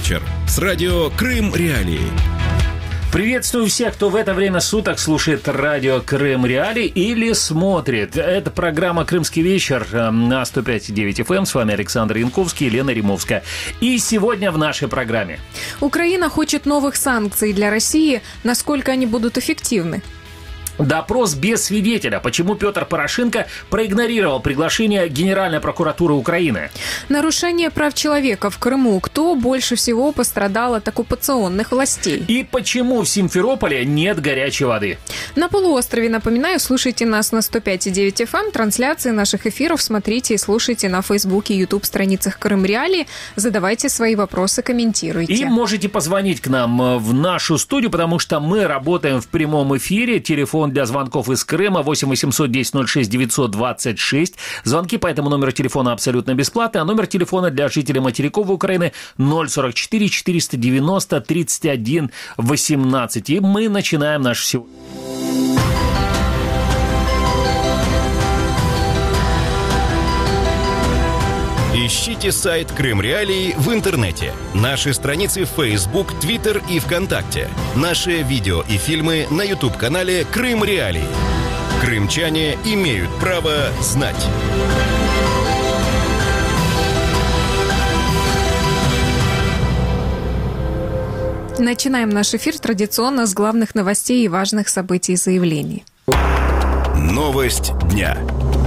вечер с радио «Крым Реалии». Приветствую всех, кто в это время суток слушает радио «Крым Реалии» или смотрит. Это программа «Крымский вечер» на 105,9 FM. С вами Александр Янковский и Лена Римовская. И сегодня в нашей программе. Украина хочет новых санкций для России. Насколько они будут эффективны? Допрос без свидетеля. Почему Петр Порошенко проигнорировал приглашение Генеральной прокуратуры Украины? Нарушение прав человека в Крыму. Кто больше всего пострадал от оккупационных властей? И почему в Симферополе нет горячей воды? На полуострове, напоминаю, слушайте нас на 105,9 FM. Трансляции наших эфиров смотрите и слушайте на Фейсбуке и Ютуб страницах Крым Реалии. Задавайте свои вопросы, комментируйте. И можете позвонить к нам в нашу студию, потому что мы работаем в прямом эфире. Телефон для звонков из Крыма 8 800 10 06 926. Звонки по этому номеру телефона абсолютно бесплатные, а номер телефона для жителей материков Украины 044 490 31 18. И мы начинаем наш сегодня. Ищите сайт «Крым Реалии» в интернете, наши страницы в Facebook, Twitter и ВКонтакте, наши видео и фильмы на YouTube-канале «Крым Реалии». Крымчане имеют право знать. Начинаем наш эфир традиционно с главных новостей и важных событий и заявлений. Новость дня.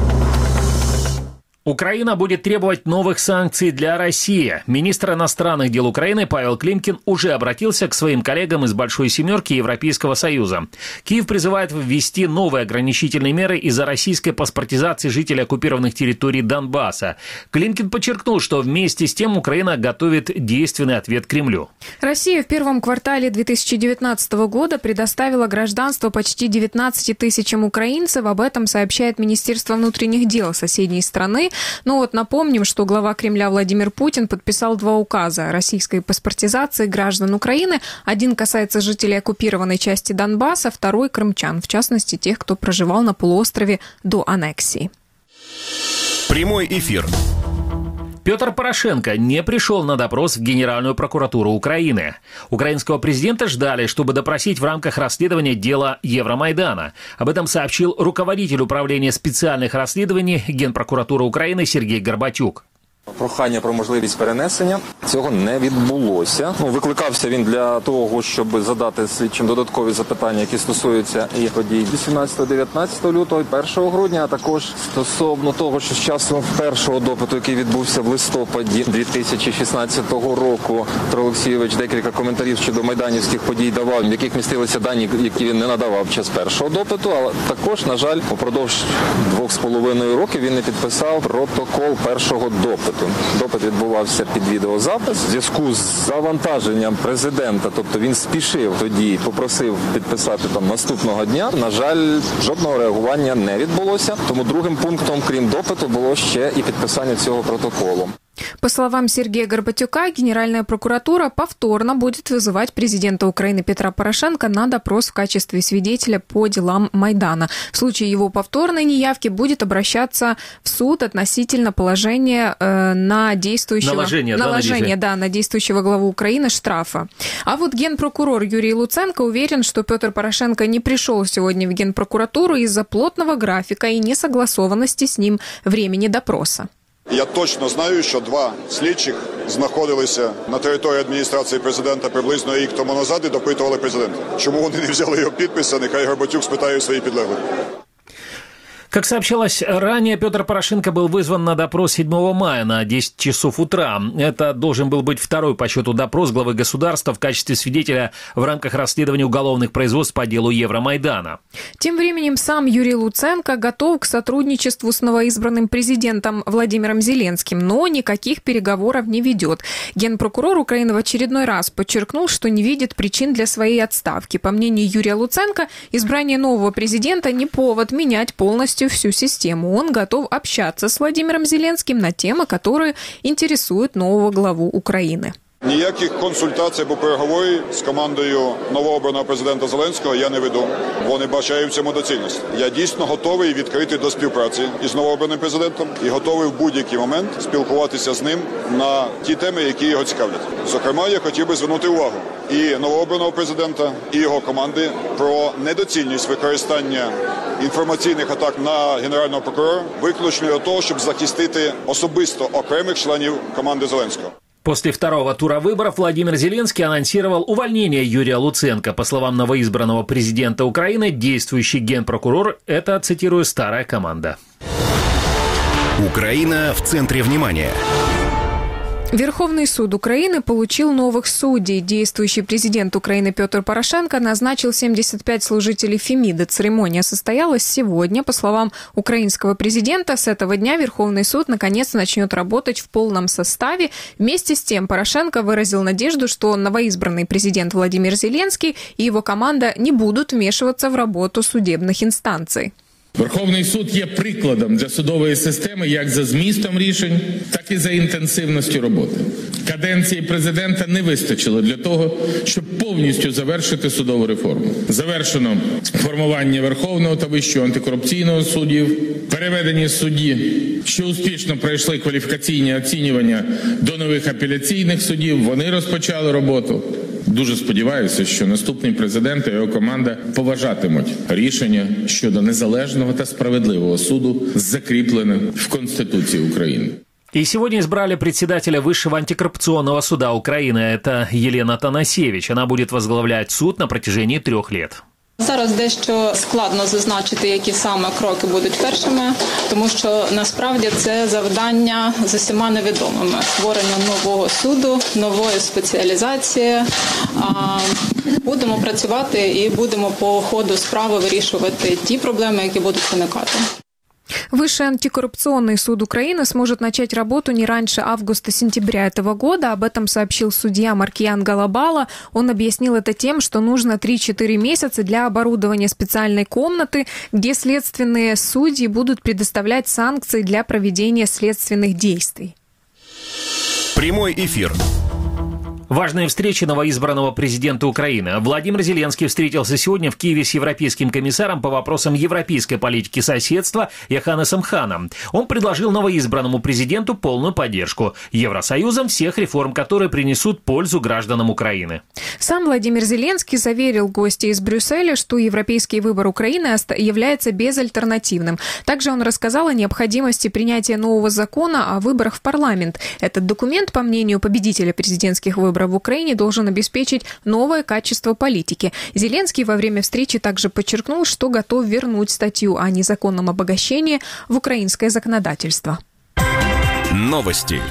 Украина будет требовать новых санкций для России. Министр иностранных дел Украины Павел Климкин уже обратился к своим коллегам из Большой Семерки Европейского Союза. Киев призывает ввести новые ограничительные меры из-за российской паспортизации жителей оккупированных территорий Донбасса. Климкин подчеркнул, что вместе с тем Украина готовит действенный ответ Кремлю. Россия в первом квартале 2019 года предоставила гражданство почти 19 тысячам украинцев. Об этом сообщает Министерство внутренних дел соседней страны. Ну вот напомним, что глава Кремля Владимир Путин подписал 2 указа о российской паспортизации граждан Украины. Один касается жителей оккупированной части Донбасса, второй – крымчан, в частности тех, кто проживал на полуострове до аннексии. Прямой эфир. Петр Порошенко не пришел на допрос в Генеральную прокуратуру Украины. Украинского президента ждали, чтобы допросить в рамках расследования дела Евромайдана. Об этом сообщил руководитель управления специальных расследований Генпрокуратуры України Сергій Горбатюк. Прохання про можливість перенесення. Цього не відбулося. Викликався він для того, щоб задати слідчим додаткові запитання, які стосуються і подій 18-19 лютого, 1 грудня, а також стосовно того, що з часу першого допиту, який відбувся в листопаді 2016 року, Петро Олексійович декілька коментарів щодо майданівських подій давав, в яких містилися дані, які він не надавав в час першого допиту, але також, на жаль, упродовж 2,5 років він не підписав протокол першого допиту. Допит відбувався під відеозапис. В зв'язку з завантаженням президента, тобто він спішив тоді, попросив підписати там наступного дня. На жаль, жодного реагування не відбулося. Тому другим пунктом, крім допиту, було ще і підписання цього протоколу. По словам Сергея Горбатюка, Генеральная прокуратура повторно будет вызывать президента Украины Петра Порошенко на допрос в качестве свидетеля по делам Майдана. В случае его повторной неявки будет обращаться в суд относительно положения на действующего... на действующего главу Украины штрафа. А вот генпрокурор Юрий Луценко уверен, что Петр Порошенко не пришел сегодня в Генпрокуратуру из-за плотного графика и несогласованности с ним времени допроса. Я точно знаю, що 2 слідчих знаходилися на території адміністрації президента приблизно рік тому назад і допитували президента. Чому вони не взяли його підписи, нехай Горбатюк спитає свої підлеглих. Как сообщалось ранее, Петр Порошенко был вызван на допрос 7 мая на 10 часов утра. Это должен был быть второй по счету допрос главы государства в качестве свидетеля в рамках расследования уголовных производств по делу Евромайдана. Тем временем сам Юрий Луценко готов к сотрудничеству с новоизбранным президентом Владимиром Зеленским, но никаких переговоров не ведет. Генпрокурор Украины в очередной раз подчеркнул, что не видит причин для своей отставки. По мнению Юрия Луценко, избрание нового президента не повод менять полностью всю систему. Он готов общаться с Владимиром Зеленским на темы, которые интересуют нового главу Украины. Ніяких консультацій або переговорів з командою новообраного президента Зеленського я не веду, бо не бачаю в цьому доцільності. Я дійсно готовий і відкритий до співпраці із новообраним президентом і готовий в будь-який момент спілкуватися з ним на ті теми, які його цікавлять. Зокрема, я хотів би звернути увагу і новообраного президента, і його команди про недоцільність використання інформаційних атак на генерального прокурора виключно для того, щоб захистити особисто окремих членів команди Зеленського. После второго тура выборов Владимир Зеленский анонсировал увольнение Юрия Луценко. По словам новоизбранного президента Украины, действующий генпрокурор – это, цитирую, «старая команда». Украина в центре внимания. Верховный суд Украины получил новых судей. Действующий президент Украины Петр Порошенко назначил 75 служителей Фемиды. Церемония состоялась сегодня. По словам украинского президента, с этого дня Верховный суд наконец начнет работать в полном составе. Вместе с тем Порошенко выразил надежду, что новоизбранный президент Владимир Зеленский и его команда не будут вмешиваться в работу судебных инстанций. Верховний суд є прикладом для судової системи як за змістом рішень, так і за інтенсивністю роботи. Каденції президента не вистачило для того, щоб повністю завершити судову реформу. Завершено формування Верховного та Вищого антикорупційного судів, переведені судді, що успішно пройшли кваліфікаційні оцінювання до нових апеляційних судів, вони розпочали роботу. Дуже сподіваюся, що наступний президент і його команда поважатимуть рішення щодо незалежного та справедливого суду, закріплене в Конституції України. И сегодня избрали председателя Высшего антикоррупционного суда Украины. Это Елена Танасевич. Она будет возглавлять суд на протяжении 3 лет. Зараз дещо складно зазначити, які саме кроки будуть першими, тому що насправді це завдання з усіма невідомими. Створення нового суду, нової спеціалізації. Будемо працювати і будемо по ходу справи вирішувати ті проблеми, які будуть виникати. Высший антикоррупционный суд Украины сможет начать работу не раньше августа-сентября этого года. Об этом сообщил судья Маркиян Галабала. Он объяснил это тем, что нужно 3-4 месяца для оборудования специальной комнаты, где следственные судьи будут предоставлять санкции для проведения следственных действий. Прямой эфир. Важные встречи новоизбранного президента Украины. Владимир Зеленский встретился сегодня в Киеве с европейским комиссаром по вопросам европейской политики соседства Йоханнесом Ханом. Он предложил новоизбранному президенту полную поддержку Евросоюзом всех реформ, которые принесут пользу гражданам Украины. Сам Владимир Зеленский заверил гостей из Брюсселя, что европейский выбор Украины является безальтернативным. Также он рассказал о необходимости принятия нового закона о выборах в парламент. Этот документ, по мнению победителя президентских выборов в Украине, должен обеспечить новое качество политики. Зеленский во время встречи также подчеркнул, что готов вернуть статью о незаконном обогащении в украинское законодательство. Новости.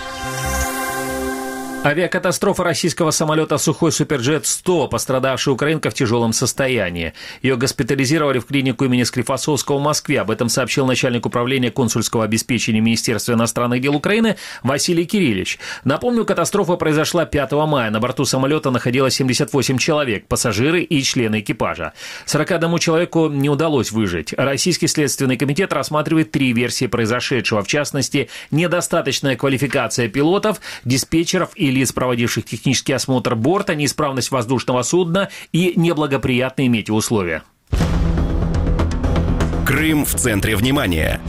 Авиакатастрофа российского самолета «Сухой Суперджет-100», пострадавшая украинка в тяжелом состоянии. Ее госпитализировали в клинику имени Склифосовского в Москве. Об этом сообщил начальник управления консульского обеспечения Министерства иностранных дел Украины Василий Кириллич. Напомню, катастрофа произошла 5 мая. На борту самолета находилось 78 человек, пассажиры и члены экипажа. 41 человеку не удалось выжить. Российский следственный комитет рассматривает 3 версии произошедшего. В частности, недостаточная квалификация пилотов, диспетчеров и лиц, проводивших технический осмотр борта, неисправность воздушного судна и неблагоприятные метеоусловия. Крым в центре внимания.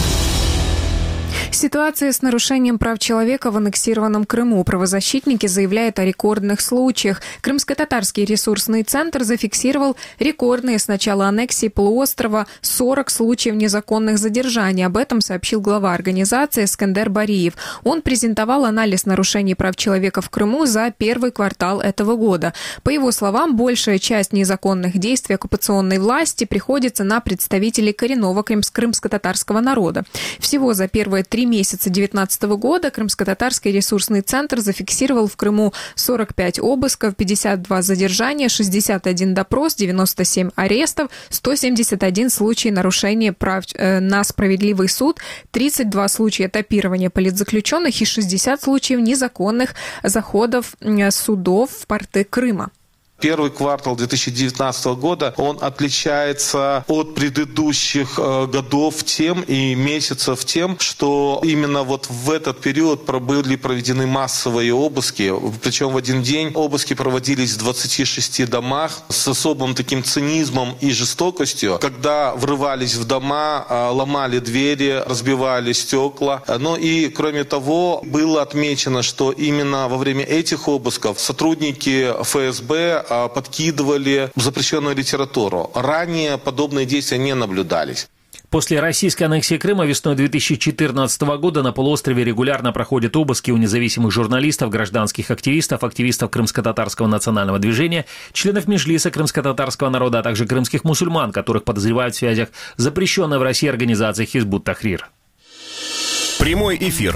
Ситуация с нарушением прав человека в аннексированном Крыму. Правозащитники заявляют о рекордных случаях. Крымско-татарский ресурсный центр зафиксировал рекордные с начала аннексии полуострова 40 случаев незаконных задержаний. Об этом сообщил глава организации Эскендер Бариев. Он презентовал анализ нарушений прав человека в Крыму за первый квартал этого года. По его словам, большая часть незаконных действий оккупационной власти приходится на представителей коренного крымско-татарского народа. Всего за первые 3 месяца 2019 года Крымско-татарский ресурсный центр зафиксировал в Крыму 45 обысков, 52 задержания, 61 допрос, 97 арестов, 171 случай нарушения прав на справедливый суд, 32 случая этапирования политзаключенных и 60 случаев незаконных заходов судов в порты Крыма. Первый квартал 2019 года, он отличается от предыдущих годов тем и месяцев тем, что именно вот в этот период были проведены массовые обыски, причем в один день обыски проводились в 26 домах с особым таким цинизмом и жестокостью, когда врывались в дома, ломали двери, разбивали стекла. Ну и кроме того, было отмечено, что именно во время этих обысков сотрудники ФСБ подкидывали запрещенную литературу. Ранее подобные действия не наблюдались. После российской аннексии Крыма весной 2014 года на полуострове регулярно проходят обыски у независимых журналистов, гражданских активистов, активистов крымско-татарского национального движения, членов Меджлиса крымско-татарского народа, а также крымских мусульман, которых подозревают в связях с запрещенной в России организацией Хизбут Тахрир. Прямой эфир.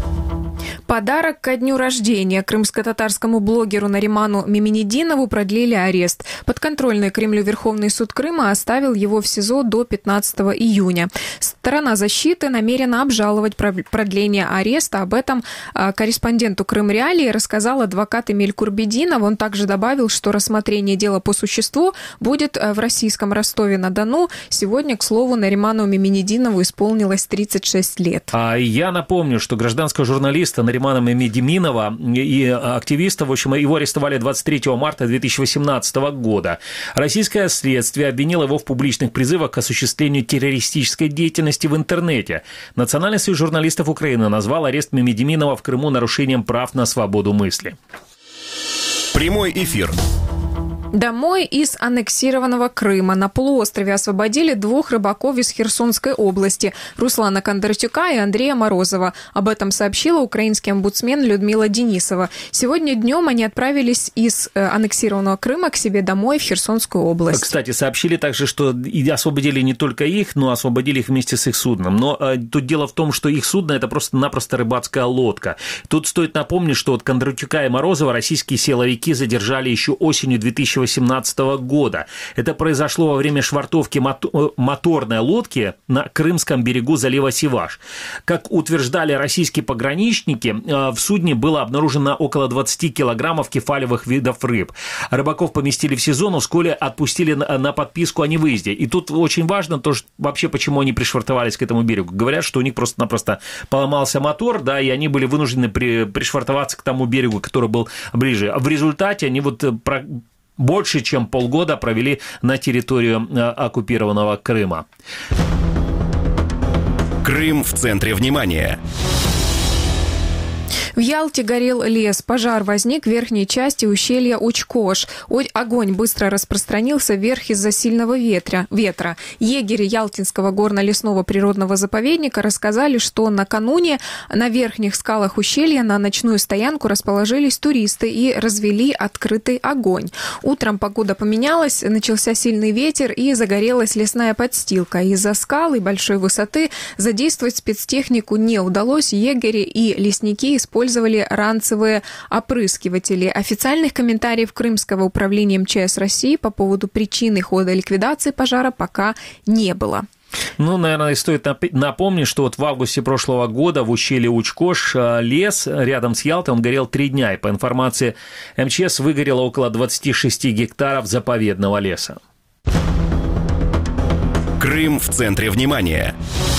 Подарок ко дню рождения крымско-татарскому блогеру Нариману Меминединову продлили арест. Подконтрольный Кремлю Верховный суд Крыма оставил его в СИЗО до 15 июня. Сторона защиты намерена обжаловать продление ареста. Об этом корреспонденту Крым Реалии рассказал адвокат Эмиль Курбединов. Он также добавил, что рассмотрение дела по существу будет в российском Ростове-на-Дону. Сегодня, к слову, Нариману Меминединову исполнилось 36 лет. Я напомню, что гражданского журналиста Наримана Меминединова и активиста, в общем, его арестовали 23 марта 2018 года. Российское следствие обвинило его в публичных призывах к осуществлению террористической деятельности в интернете. Национальный союз журналистов Украины назвал арест Меминединова в Крыму нарушением прав на свободу мысли. Прямой эфир. Домой из аннексированного Крыма. На полуострове освободили 2 рыбаков из Херсонской области – Руслана Кондратюка и Андрея Морозова. Об этом сообщила украинский омбудсмен Людмила Денисова. Сегодня днем они отправились из аннексированного Крыма к себе домой в Херсонскую область. Кстати, сообщили также, что освободили не только их, но освободили их вместе с их судном. Но тут дело в том, что их судно – это просто-напросто рыбацкая лодка. Тут стоит напомнить, что от Кондратюка и Морозова российские силовики задержали еще осенью 2018 года. Это произошло во время швартовки моторной лодки на крымском берегу залива Сиваш. Как утверждали российские пограничники, в судне было обнаружено около 20 килограммов кефалевых видов рыб. Рыбаков поместили в СИЗО, но вскоре отпустили на подписку о невыезде. И тут очень важно то, что вообще почему они пришвартовались к этому берегу. Говорят, что у них просто-напросто поломался мотор, да, и они были вынуждены пришвартоваться к тому берегу, который был ближе. В результате они больше чем полгода провели на территории оккупированного Крыма. Крым в центре внимания. В Ялте горел лес. Пожар возник в верхней части ущелья Учкош. Огонь быстро распространился вверх из-за сильного ветра. Егери Ялтинского горно-лесного природного заповедника рассказали, что накануне на верхних скалах ущелья на ночную стоянку расположились туристы и развели открытый огонь. Утром погода поменялась, начался сильный ветер и загорелась лесная подстилка. Из-за скал и большой высоты задействовать спецтехнику не удалось. Егери и лесники использовали ранцевые опрыскиватели. Официальных комментариев Крымского управления МЧС России по поводу причины хода ликвидации пожара пока не было. Наверное, стоит напомнить, что в августе прошлого года в ущелье Учкош лес рядом с Ялтой, он горел 3 дня, и по информации МЧС выгорело около 26 гектаров заповедного леса. Крым в центре внимания.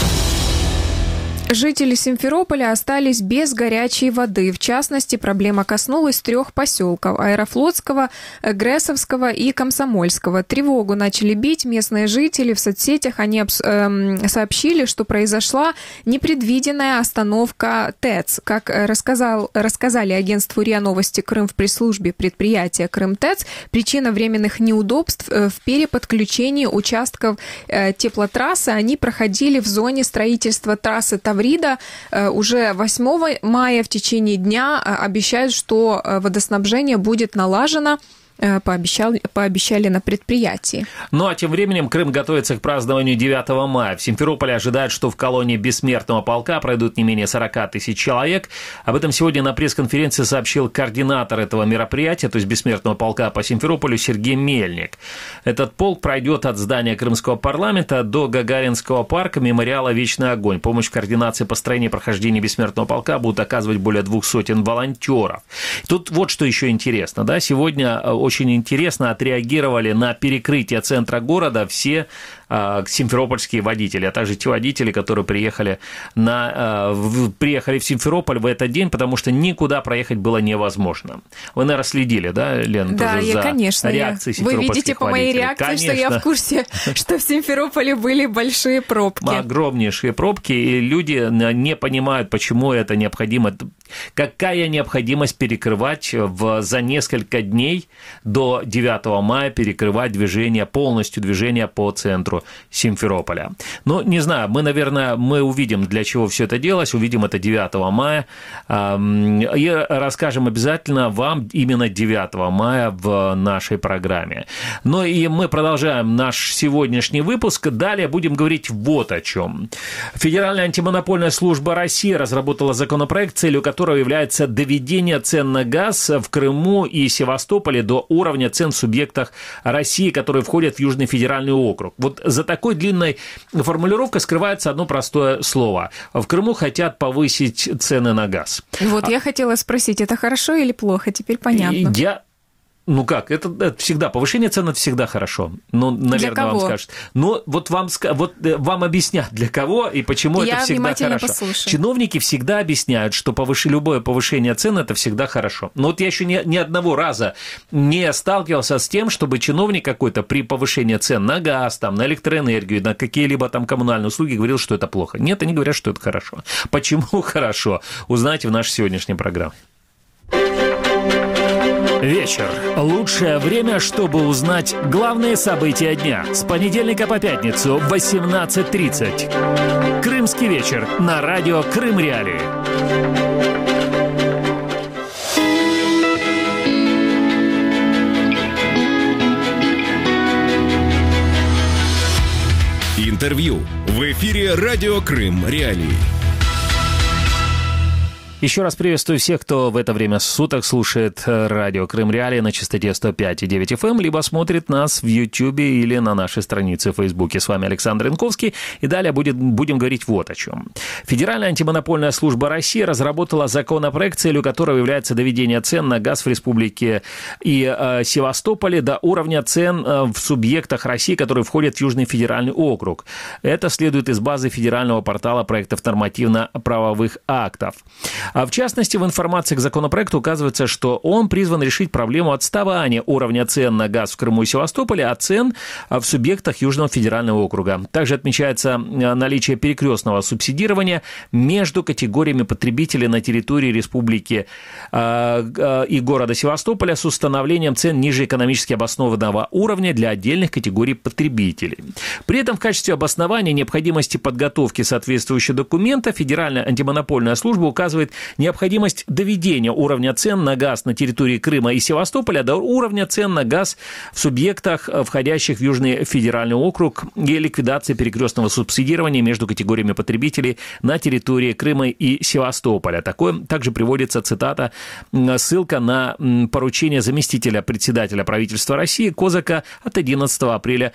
Жители Симферополя остались без горячей воды. В частности, проблема коснулась 3 поселков – Аэрофлотского, Гресовского и Комсомольского. Тревогу начали бить местные жители. В соцсетях они сообщили, что произошла непредвиденная остановка ТЭЦ. Как рассказали агентству РИА Новости Крым в пресс-службе предприятия «Крымтэц», причина временных неудобств в переподключении участков теплотрассы. Они проходили в зоне строительства трассы Таврида. Уже 8 мая в течение дня обещают, что водоснабжение будет налажено. Пообещали на предприятии. А тем временем Крым готовится к празднованию 9 мая. В Симферополе ожидают, что в колонии Бессмертного полка пройдут не менее 40 тысяч человек. Об этом сегодня на пресс-конференции сообщил координатор этого мероприятия, то есть Бессмертного полка по Симферополю, Сергей Мельник. Этот полк пройдет от здания Крымского парламента до Гагаринского парка, мемориала «Вечный огонь». Помощь в координации построения и прохождения Бессмертного полка будут оказывать более 200 волонтеров. Тут вот что еще интересно. Да? Сегодня очень интересно отреагировали на перекрытие центра города все симферопольские водители, а также те водители, которые приехали в Симферополь в этот день, потому что никуда проехать было невозможно. Вы, наверное, следили, да, Лена, да, тоже за конечно, реакцией симферопольских водителей? Вы видите по моей реакции, конечно, что я в курсе, что в Симферополе были большие пробки. Огромнейшие пробки, и люди не понимают, почему это необходимо. Какая необходимость перекрывать за несколько дней до 9 мая, перекрывать полностью движение по центру Симферополя. Ну, не знаю, мы увидим, для чего все это делалось, увидим это 9 мая, и расскажем обязательно вам именно 9 мая в нашей программе. Ну, и мы продолжаем наш сегодняшний выпуск. Далее будем говорить вот о чем. Федеральная антимонопольная служба России разработала законопроект, целью которого является доведение цен на газ в Крыму и Севастополе до уровня цен в субъектах России, которые входят в Южный федеральный округ. Вот за такой длинной формулировкой скрывается одно простое слово. В Крыму хотят повысить цены на газ. Вот я хотела спросить, это хорошо или плохо? Теперь понятно. Ну как, это всегда, повышение цен – это всегда хорошо. Ну, наверное, вам скажут. Но вот вам объяснят, для кого и почему это всегда хорошо. Послушаю. Чиновники всегда объясняют, что любое повышение цен – это всегда хорошо. Но вот я еще ни одного раза не сталкивался с тем, чтобы чиновник какой-то при повышении цен на газ, на электроэнергию, на какие-либо коммунальные услуги говорил, что это плохо. Нет, они говорят, что это хорошо. Почему хорошо? Узнаете в нашей сегодняшней программе. Вечер. Лучшее время, чтобы узнать главные события дня. С понедельника по пятницу в 18:30. Крымский вечер на радио Крым Реалии. Интервью. В эфире радио Крым Реалии. Еще раз приветствую всех, кто в это время суток слушает радио Крым Реалии на частоте 105,9 FM, либо смотрит нас в YouTube или на нашей странице в Фейсбуке. С вами Александр Янковский, и далее будем говорить вот о чем. Федеральная антимонопольная служба России разработала законопроект, целью которого является доведение цен на газ в республике и Севастополе до уровня цен в субъектах России, которые входят в Южный федеральный округ. Это следует из базы федерального портала проектов нормативно-правовых актов. А в частности, в информации к законопроекту указывается, что он призван решить проблему отставания уровня цен на газ в Крыму и Севастополе от цен в субъектах Южного федерального округа. Также отмечается наличие перекрестного субсидирования между категориями потребителей на территории республики и города Севастополя с установлением цен ниже экономически обоснованного уровня для отдельных категорий потребителей. При этом в качестве обоснования необходимости подготовки соответствующего документа Федеральная антимонопольная служба указывает необходимость доведения уровня цен на газ на территории Крыма и Севастополя до уровня цен на газ в субъектах, входящих в Южный федеральный округ, и ликвидации перекрестного субсидирования между категориями потребителей на территории Крыма и Севастополя. Также приводится цитата, ссылка на поручение заместителя председателя правительства России Козака от 11 апреля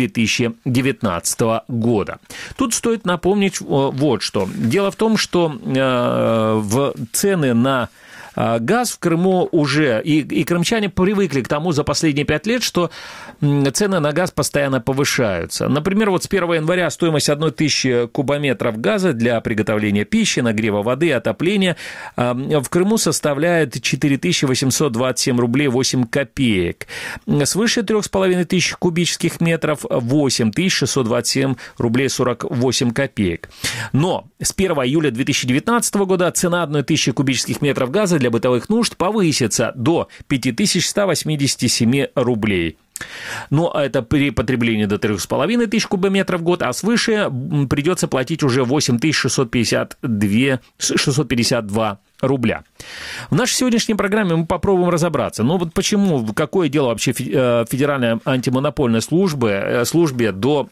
2019 года. Тут стоит напомнить вот что. Дело в том, что в цены на газ в Крыму уже, и крымчане привыкли к тому за последние 5 лет, что цены на газ постоянно повышаются. Например, вот с 1 января стоимость 1000 кубометров газа для приготовления пищи, нагрева воды, отопления в Крыму составляет 4827 рублей 8 копеек. Свыше 3500 кубических метров 8627 рублей 48 копеек. Но с 1 июля 2019 года цена 1000 кубических метров газа для бытовых нужд повысится до 5187 рублей. Ну, а это при потреблении до 3500 кубометров в год, а свыше придется платить уже 8652 рубля. В нашей сегодняшней программе мы попробуем разобраться. Ну, вот почему, какое дело вообще Федеральной антимонопольной службе до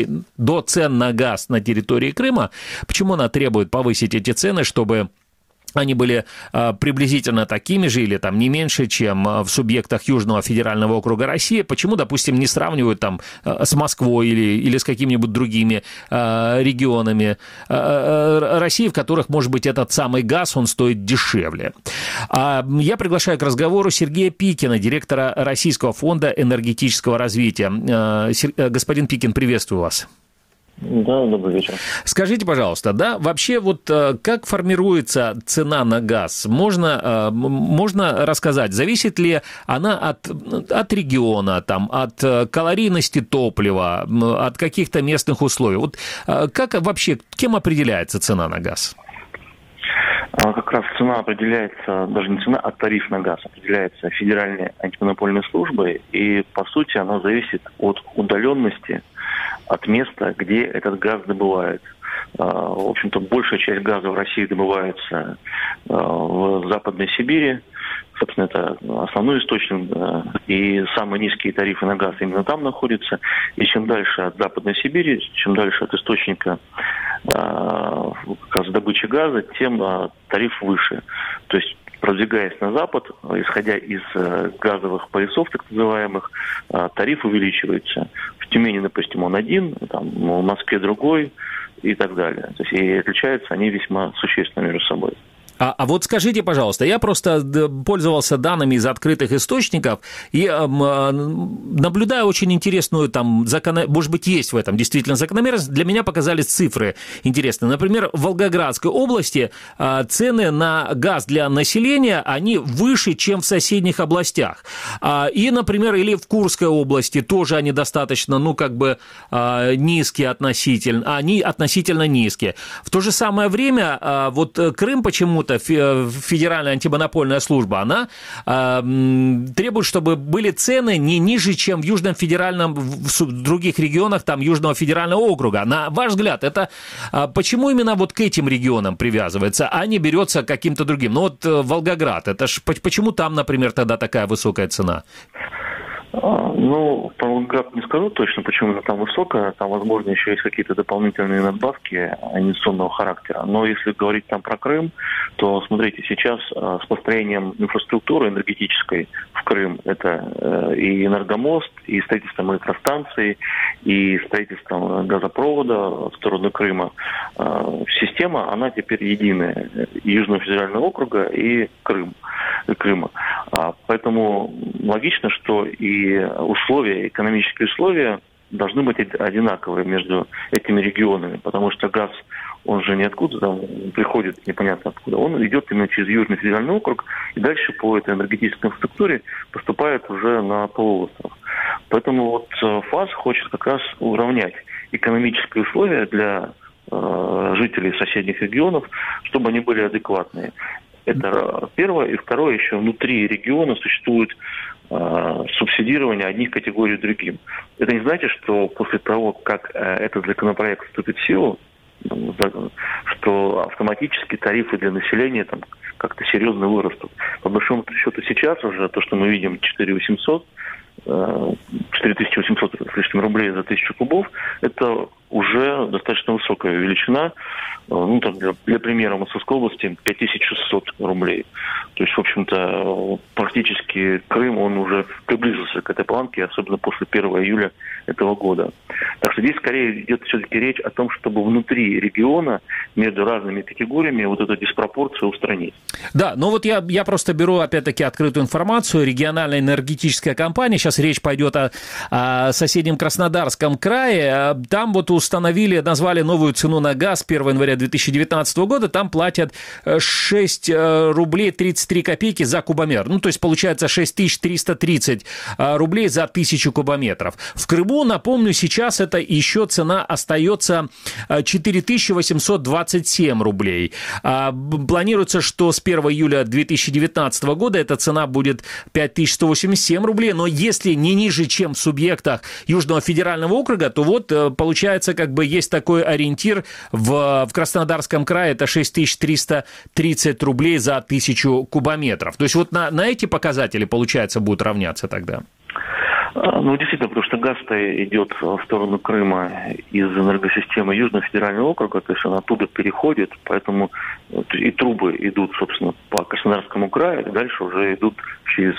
цен на газ на территории Крыма, почему она требует повысить эти цены, чтобы они были приблизительно такими же или там не меньше, чем в субъектах Южного федерального округа России. Почему, допустим, не сравнивают там с Москвой или с какими-нибудь другими регионами России, в которых, может быть, этот самый газ, он стоит дешевле? Я приглашаю к разговору Сергея Пикина, директора Российского фонда энергетического развития. Господин Пикин, приветствую вас. Да, добрый вечер. Скажите, пожалуйста, да, вообще вот как формируется цена на газ? Можно рассказать, зависит ли она от региона, там, от калорийности топлива, от каких-то местных условий? Вот как вообще, кем определяется цена на газ? Как раз цена определяется, даже не цена, а тариф на газ определяется Федеральной антимонопольной службой, и, по сути, она зависит от удаленности, от места, где этот газ добывается. В общем-то, большая часть газа в России добывается в Западной Сибири. Собственно, это основной источник, и самые низкие тарифы на газ именно там находятся. И чем дальше от Западной Сибири, чем дальше от источника добычи газа, тем тариф выше. То есть, продвигаясь на запад, исходя из газовых поясов, так называемых, тариф увеличивается. В Тюмени, допустим, он один, там, в Москве другой и так далее. То есть, и отличаются они весьма существенно между собой. А вот скажите, пожалуйста, я просто пользовался данными из открытых источников и наблюдаю очень интересную, там, может быть, есть в этом действительно закономерность. Для меня показались цифры интересные. Например, в Волгоградской области цены на газ для населения, они выше, чем в соседних областях. И, например, или в Курской области тоже они достаточно, низкие относительно, они относительно низкие. В то же самое время, вот Крым почему-то, Федеральная антимонопольная служба, она требует, чтобы были цены не ниже, чем в Южном федеральном, в других регионах там Южного федерального округа. На ваш взгляд, это почему именно вот к этим регионам привязывается, а не берется каким-то другим? Ну вот Волгоград, это ж почему там, например, тогда такая высокая цена? Ну, по Волгограду не скажу точно, почему она там высокая. Там, возможно, еще есть какие-то дополнительные надбавки инвестиционного характера. Но если говорить там про Крым, то, смотрите, сейчас с построением инфраструктуры энергетической в Крым, это и энергомост, и строительством электростанций, и строительством газопровода в сторону Крыма, система, она теперь единая. Южного федерального округа и Крыма. Поэтому логично, что и условия, экономические условия должны быть одинаковые между этими регионами, потому что газ, он же ниоткуда там приходит, непонятно откуда. Он идет именно через Южный федеральный округ и дальше по этой энергетической инфраструктуре поступает уже на полуостров. Поэтому вот ФАС хочет как раз уравнять экономические условия для жителей соседних регионов, чтобы они были адекватные. Это первое. И второе, еще внутри региона существует субсидирование одних категорий другим. Это не значит, что после того, как этот законопроект вступит в силу, что автоматически тарифы для населения там как-то серьезно вырастут. По большому счету сейчас уже то, что мы видим, 4800 с лишним рублей за 1000 кубов, это уже достаточно высокая величина. Ну, там, для примера, в Московской области 5600 рублей. То есть, в общем-то, практически Крым, он уже приблизился к этой планке, особенно после 1 июля этого года. Так что здесь скорее идет все-таки речь о том, чтобы внутри региона между разными категориями вот эту диспропорцию устранить. Да, но вот я просто беру, опять-таки, открытую информацию. Региональная энергетическая компания, сейчас речь пойдет о соседнем Краснодарском крае, там вот назвали новую цену на газ 1 января 2019 года, там платят 6 рублей 33 копейки за кубометр. Ну, то есть, получается, 6330 рублей за 1000 кубометров. В Крыму, напомню, сейчас это еще цена остается 4827 рублей. Планируется, что с 1 июля 2019 года эта цена будет 5187 рублей, но если не ниже, чем в субъектах Южного федерального округа, то вот получается, как бы есть такой ориентир в Краснодарском крае, это 6330 рублей за 1000 кубометров. То есть вот на эти показатели, получается, будут равняться тогда? Ну, действительно, потому что газ-то идет в сторону Крыма из энергосистемы Южного федерального округа, то есть он оттуда переходит, поэтому и трубы идут, собственно, по Краснодарскому краю, и дальше уже идут через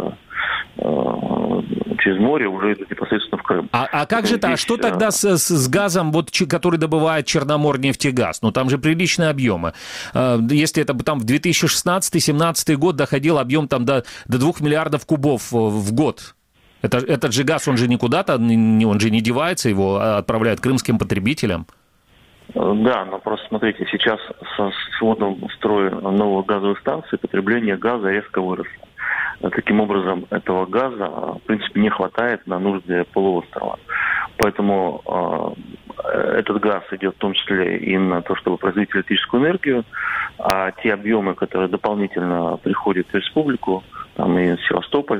море, уже идут непосредственно в Крым. А как же это? А что тогда с газом, вот, который добывает Черноморнефтегаз? Ну, там же приличные объемы. Если это там в 2016-2017 год доходил объем там до 2 миллиардов кубов в год. Этот же газ, он же никуда-то, он же не девается, его отправляют крымским потребителям. Да, но просто смотрите, сейчас со вводом в строй новых газовых станций потребление газа резко выросло. Таким образом, этого газа, в принципе, не хватает на нужды полуострова. Поэтому этот газ идет в том числе и на то, чтобы производить электрическую энергию, а те объемы, которые дополнительно приходят в республику, там и Севастополь,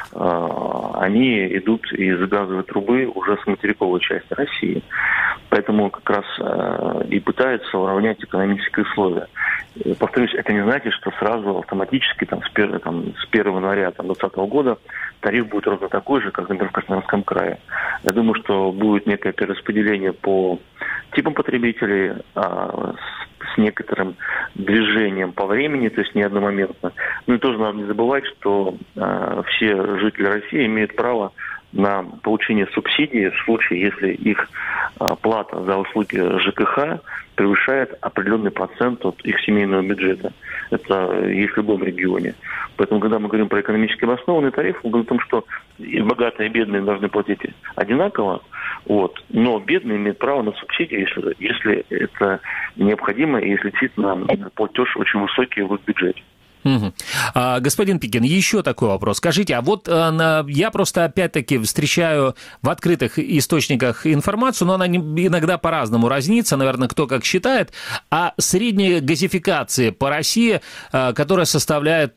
они идут из газовой трубы уже с материковой части России. Поэтому как раз и пытаются уравнять экономические условия. Повторюсь, это не значит, что сразу автоматически с 1 января 2020 года тариф будет ровно такой же, как, например, в Краснодарском крае. Я думаю, что будет некое перераспределение по типам потребителей, с некоторым движением по времени, то есть не одномоментно. Ну и тоже надо не забывать, что все жители России имеют право на получение субсидий в случае, если их плата за услуги ЖКХ превышает определенный процент от их семейного бюджета. Это есть в любом регионе. Поэтому, когда мы говорим про экономически обоснованный тариф, мы говорим о том, что и богатые, и бедные должны платить одинаково, но бедные имеют право на субсидии, если это необходимо, и если действительно платеж очень высокий в их бюджете. Угу. Господин Пикин, еще такой вопрос. Скажите, а вот я просто опять-таки встречаю в открытых источниках информацию, но она иногда по-разному разнится, наверное, кто как считает, о средней газификации по России, которая составляет,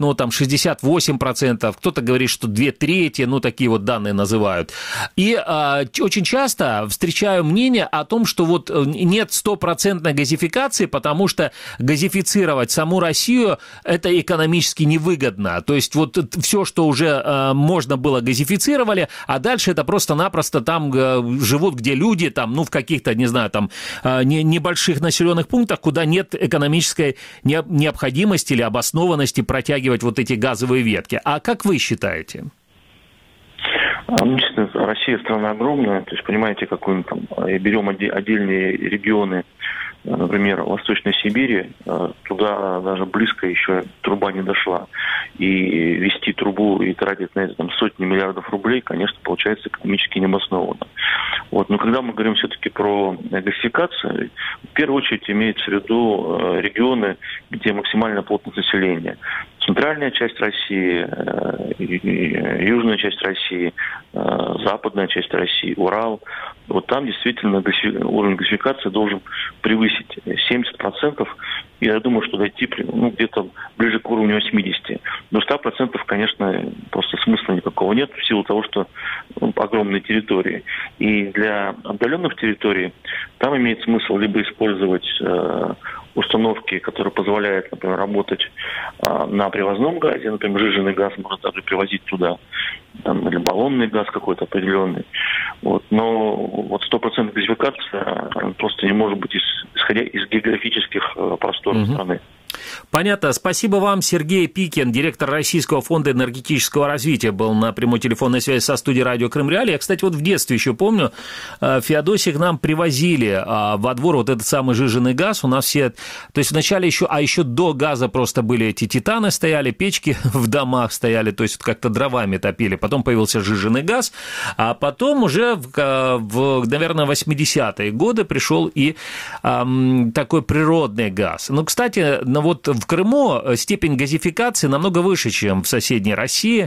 68%, кто-то говорит, что 2/3, такие вот данные называют. И очень часто встречаю мнение о том, что вот нет 100% газификации, потому что газифицировать саму Россию – это экономически невыгодно. То есть вот все, что уже можно было, газифицировали, а дальше это просто-напросто там живут, где люди, там, в каких-то, не знаю, там, небольших населенных пунктах, куда нет экономической необходимости или обоснованности протягивать вот эти газовые ветки. А как вы считаете? Действительно, Россия страна огромная, то есть, понимаете, берем отдельные регионы, например, Восточной Сибири, туда даже близко еще труба не дошла. И вести трубу и тратить на это сотни миллиардов рублей, конечно, получается экономически необоснованно. Но когда мы говорим все-таки про газификацию, в первую очередь имеется в виду регионы, где максимальная плотность населения. Центральная часть России, южная часть России, западная часть России, Урал. Вот там действительно уровень газификации должен превысить 70%. И я думаю, что дойти где-то ближе к уровню 80%. До 100%, конечно, просто смысла никакого нет в силу того, что огромные территории. И для отдаленных территорий там имеет смысл либо использовать установки, которые позволяют, например, работать на привозном газе, например, жиженый газ можно также привозить туда, или баллонный газ какой-то определенный. Но 100% газификация просто не может быть, исходя из географических просторов страны. Понятно. Спасибо вам. Сергей Пикин, директор Российского фонда энергетического развития, был на прямой телефонной связи со студией радио Крым Реалии. Я, кстати, в детстве еще помню, в Феодосии к нам привозили во двор вот этот самый жиженый газ. У нас все... То есть вначале еще до газа просто были эти титаны стояли, печки в домах стояли, то есть как-то дровами топили. Потом появился жиженый газ, а потом уже наверное, 80-е годы пришел и такой природный газ. Кстати, в Крыму степень газификации намного выше, чем в соседней России.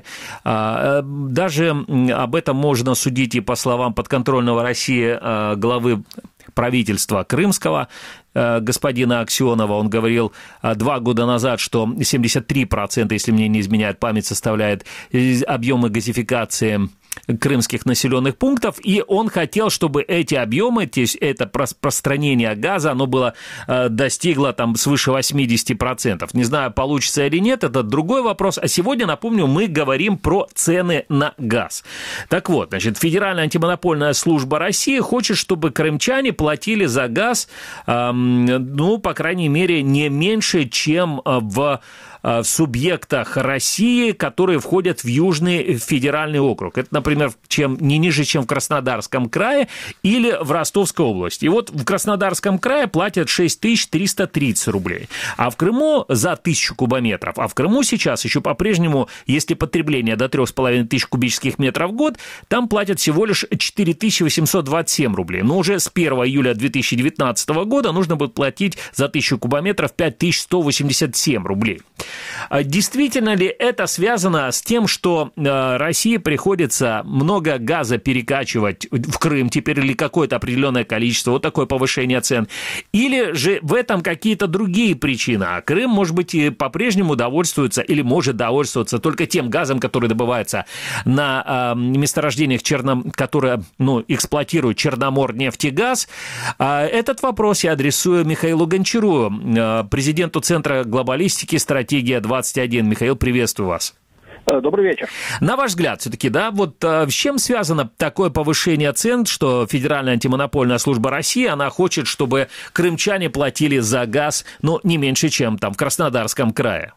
Даже об этом можно судить и по словам подконтрольного России главы правительства крымского, господина Аксенова. Он говорил 2 года назад, что 73%, если мне не изменяет память, составляет объемы газификации крымских населенных пунктов, и он хотел, чтобы эти объемы, то есть это распространение газа, оно было, достигло там свыше 80%. Не знаю, получится или нет, это другой вопрос. А сегодня, напомню, мы говорим про цены на газ. Так вот, значит, Федеральная антимонопольная служба России хочет, чтобы крымчане платили за газ, ну, по крайней мере, не меньше, чем в субъектах России, которые входят в Южный федеральный округ. Это, например, не ниже, чем в Краснодарском крае или в Ростовской области. И вот в Краснодарском крае платят 6330 рублей, а в Крыму за 1000 кубометров. А в Крыму сейчас еще по-прежнему, если потребление до 3500 кубических метров в год, там платят всего лишь 4827 рублей. Но уже с 1 июля 2019 года нужно будет платить за 1000 кубометров 5187 рублей. Действительно ли это связано с тем, что России приходится много газа перекачивать в Крым теперь или какое-то определенное количество, вот такое повышение цен? Или же в этом какие-то другие причины? А Крым, может быть, и по-прежнему довольствуется или может довольствоваться только тем газом, который добывается на месторождениях, которые эксплуатируют Черноморнефтегаз. Этот вопрос я адресую Михаилу Гончару, президенту Центра глобалистики «Стратегия 21». Михаил, приветствую вас. Добрый вечер. На ваш взгляд, все-таки, да, вот с чем связано такое повышение цен, что Федеральная антимонопольная служба России, она хочет, чтобы крымчане платили за газ, не меньше, чем там в Краснодарском крае?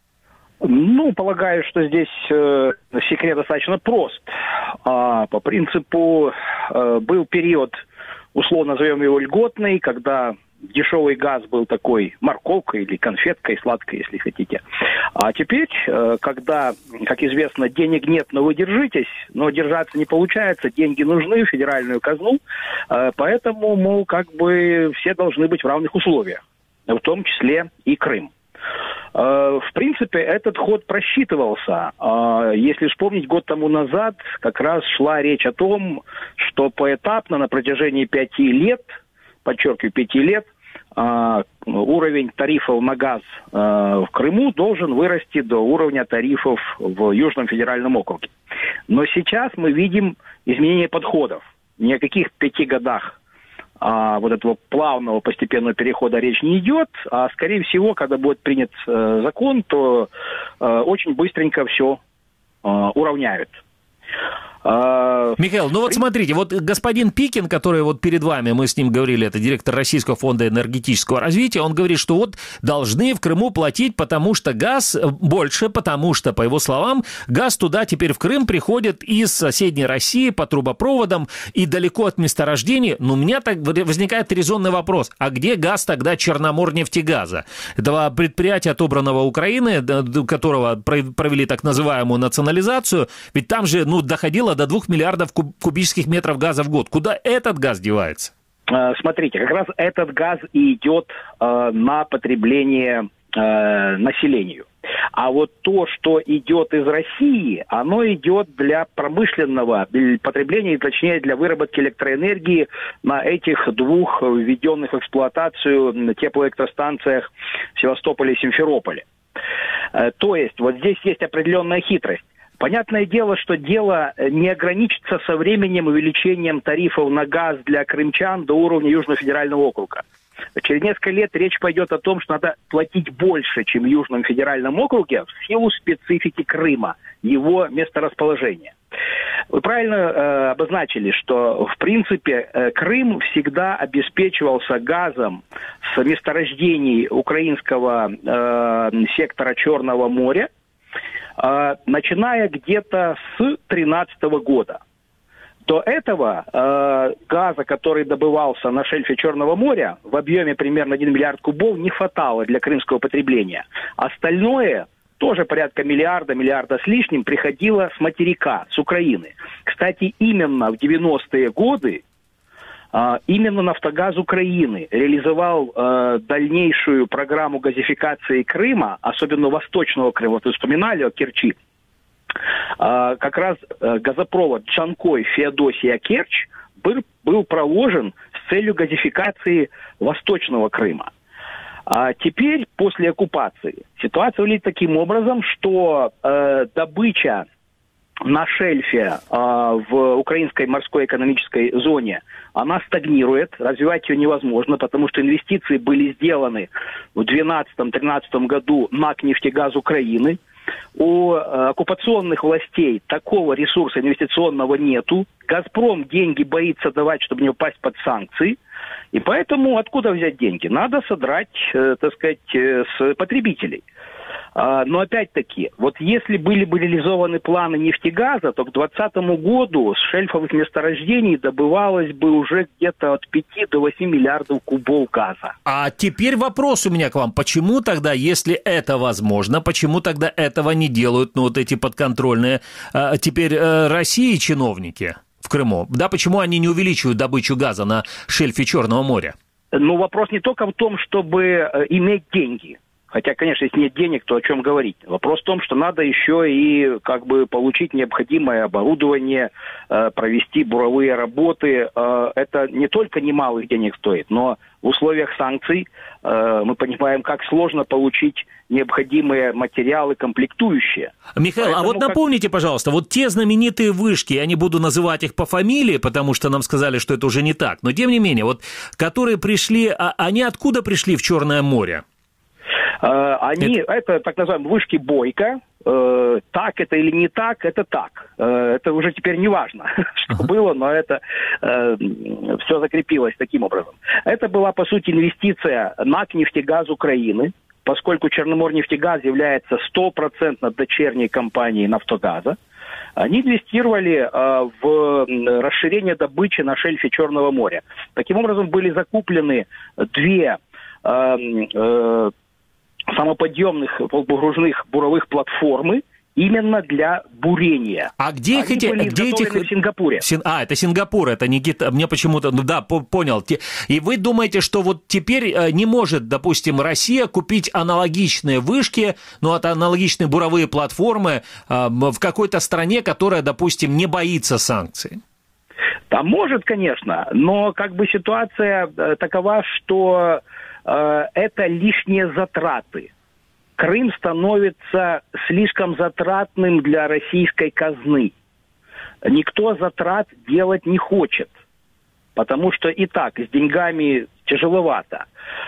Полагаю, что здесь секрет достаточно прост. По принципу, был период, условно назовем его льготный, когда дешевый газ был такой морковкой или конфеткой, сладкой, если хотите. А теперь, когда, как известно, денег нет, но вы держитесь, но держаться не получается, деньги нужны в федеральную казну, поэтому, все должны быть в равных условиях, в том числе и Крым. В принципе, этот ход просчитывался. Если вспомнить, год тому назад как раз шла речь о том, что поэтапно на протяжении 5 лет, подчеркиваю, 5 лет, уровень тарифов на газ в Крыму должен вырасти до уровня тарифов в Южном федеральном округе. Но сейчас мы видим изменение подходов. Ни о каких 5 годах вот этого плавного постепенного перехода речь не идет, а скорее всего, когда будет принят закон, то очень быстренько все уравняют. Михаил, смотрите, господин Пикин, который перед вами, мы с ним говорили, это директор Российского фонда энергетического развития, он говорит, что должны в Крыму платить, потому что газ больше, потому что, по его словам, газ туда теперь в Крым приходит из соседней России по трубопроводам и далеко от месторождений. Но у меня так возникает резонный вопрос, а где газ тогда Черноморнефтегаза? Этого предприятия, отобранного Украины, которого провели так называемую национализацию, ведь там же, доходило до 2 миллиардов кубических метров газа в год. Куда этот газ девается? Смотрите, как раз этот газ и идет на потребление населению. А вот то, что идет из России, оно идет для промышленного потребления, точнее для выработки электроэнергии на этих 2 введенных в эксплуатацию теплоэлектростанциях в Севастополе и Симферополе. То есть здесь есть определенная хитрость. Понятное дело, что дело не ограничится со временем увеличением тарифов на газ для крымчан до уровня Южного федерального округа. Через несколько лет речь пойдет о том, что надо платить больше, чем в Южном федеральном округе, в силу специфики Крыма, его месторасположения. Вы правильно обозначили, что, в принципе, Крым всегда обеспечивался газом с месторождений украинского сектора Черного моря, начиная где-то с 2013 года. До этого газа, который добывался на шельфе Черного моря, в объеме примерно 1 миллиард кубов, не хватало для крымского потребления. Остальное, тоже порядка миллиарда с лишним, приходило с материка, с Украины. Кстати, именно в 90-е годы именно «Нафтогаз Украины» реализовал дальнейшую программу газификации Крыма, особенно Восточного Крыма. Вот вы вспоминали о Керчи. Как раз газопровод Джанкой-Феодосия-Керчь был проложен с целью газификации Восточного Крыма. А теперь, после оккупации, ситуация выглядит таким образом, что добыча на шельфе в украинской морской экономической зоне, она стагнирует, развивать ее невозможно, потому что инвестиции были сделаны в 2012-2013 году на нефтегаз Украины. У оккупационных властей такого ресурса инвестиционного нету. «Газпром» деньги боится давать, чтобы не упасть под санкции. И поэтому откуда взять деньги? Надо содрать, так сказать, с потребителей. Но опять-таки, вот если были бы реализованы планы нефтегаза, то к 2020 году с шельфовых месторождений добывалось бы уже где-то от 5 до 8 миллиардов кубов газа. А теперь вопрос у меня к вам. Почему тогда, если это возможно, почему тогда этого не делают, ну, вот эти подконтрольные теперь России чиновники в Крыму? Да, почему они не увеличивают добычу газа на шельфе Черного моря? Ну, вопрос не только в том, чтобы иметь деньги. Хотя, конечно, если нет денег, то о чем говорить? Вопрос в том, что надо еще и как бы получить необходимое оборудование, провести буровые работы. Это не только немалых денег стоит, но в условиях санкций мы понимаем, как сложно получить необходимые материалы, комплектующие. Михаил, поэтому, а вот напомните, пожалуйста, вот те знаменитые вышки, я не буду называть их по фамилии, потому что нам сказали, что это уже не так, но тем не менее, вот которые пришли, они откуда пришли в Черное море? Это так называемые вышки Бойко. Так это или не так, это так. Это уже теперь не важно, что было, но это все закрепилось таким образом. Это была, по сути, инвестиция на нефтегаз Украины, поскольку Черноморнефтегаз является 100% дочерней компанией Нафтогаза. Они инвестировали в расширение добычи на шельфе Черного моря. Таким образом, были закуплены две самоподъемных полупогружных буровых платформы именно для бурения. А где их эти? Где этих? В Сингапуре. Это Сингапур, это не Китай. Мне почему-то, понял. И вы думаете, что вот теперь не может, допустим, Россия купить аналогичные вышки, аналогичные буровые платформы в какой-то стране, которая, допустим, не боится санкций? Да, может, конечно, но как бы ситуация такова, что это лишние затраты. Крым становится слишком затратным для российской казны. Никто затрат делать не хочет, потому что и так с деньгами тяжеловато.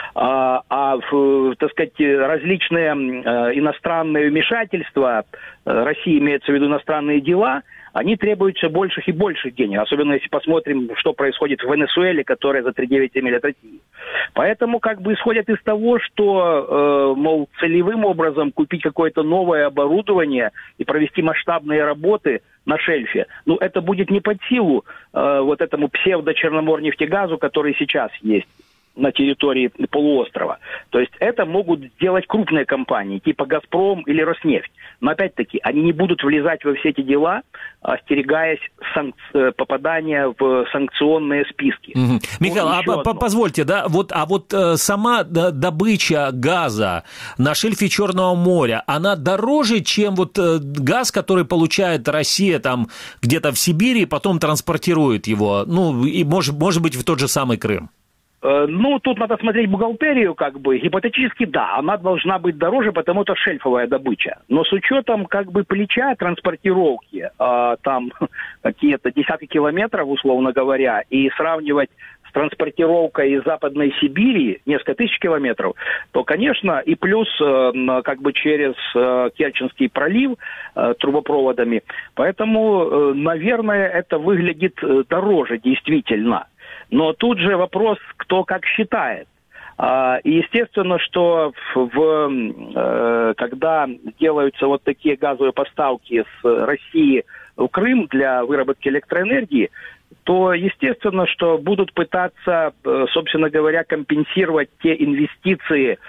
Так сказать, различные иностранные вмешательства, Россия имеется в виду иностранные дела, они требуют все больших и больших денег. Особенно если посмотрим, что происходит в Венесуэле, которая за 3-9 земель от России. Поэтому как бы исходят из того, что, целевым образом купить какое-то новое оборудование и провести масштабные работы на шельфе, это будет не под силу вот этому псевдо-Черноморнефтегазу, который сейчас есть на территории полуострова. То есть это могут сделать крупные компании, типа «Газпром» или «Роснефть». Но опять-таки, они не будут влезать во все эти дела, остерегаясь попадания в санкционные списки. Угу. Михаил, позвольте, сама добыча газа на шельфе Черного моря, она дороже, чем газ, который получает Россия там где-то в Сибири, и потом транспортирует его, и может быть в тот же самый Крым? Тут надо смотреть бухгалтерию, гипотетически, да, она должна быть дороже, потому что шельфовая добыча. Но с учетом, плеча транспортировки, там какие-то десятки километров, условно говоря, и сравнивать с транспортировкой из Западной Сибири, несколько тысяч километров, то, конечно, и плюс, через Керченский пролив трубопроводами. Поэтому, наверное, это выглядит дороже, действительно. Но тут же вопрос, кто как считает. И естественно, что когда делаются вот такие газовые поставки с России в Крым для выработки электроэнергии, то естественно, что будут пытаться, собственно говоря, компенсировать те инвестиции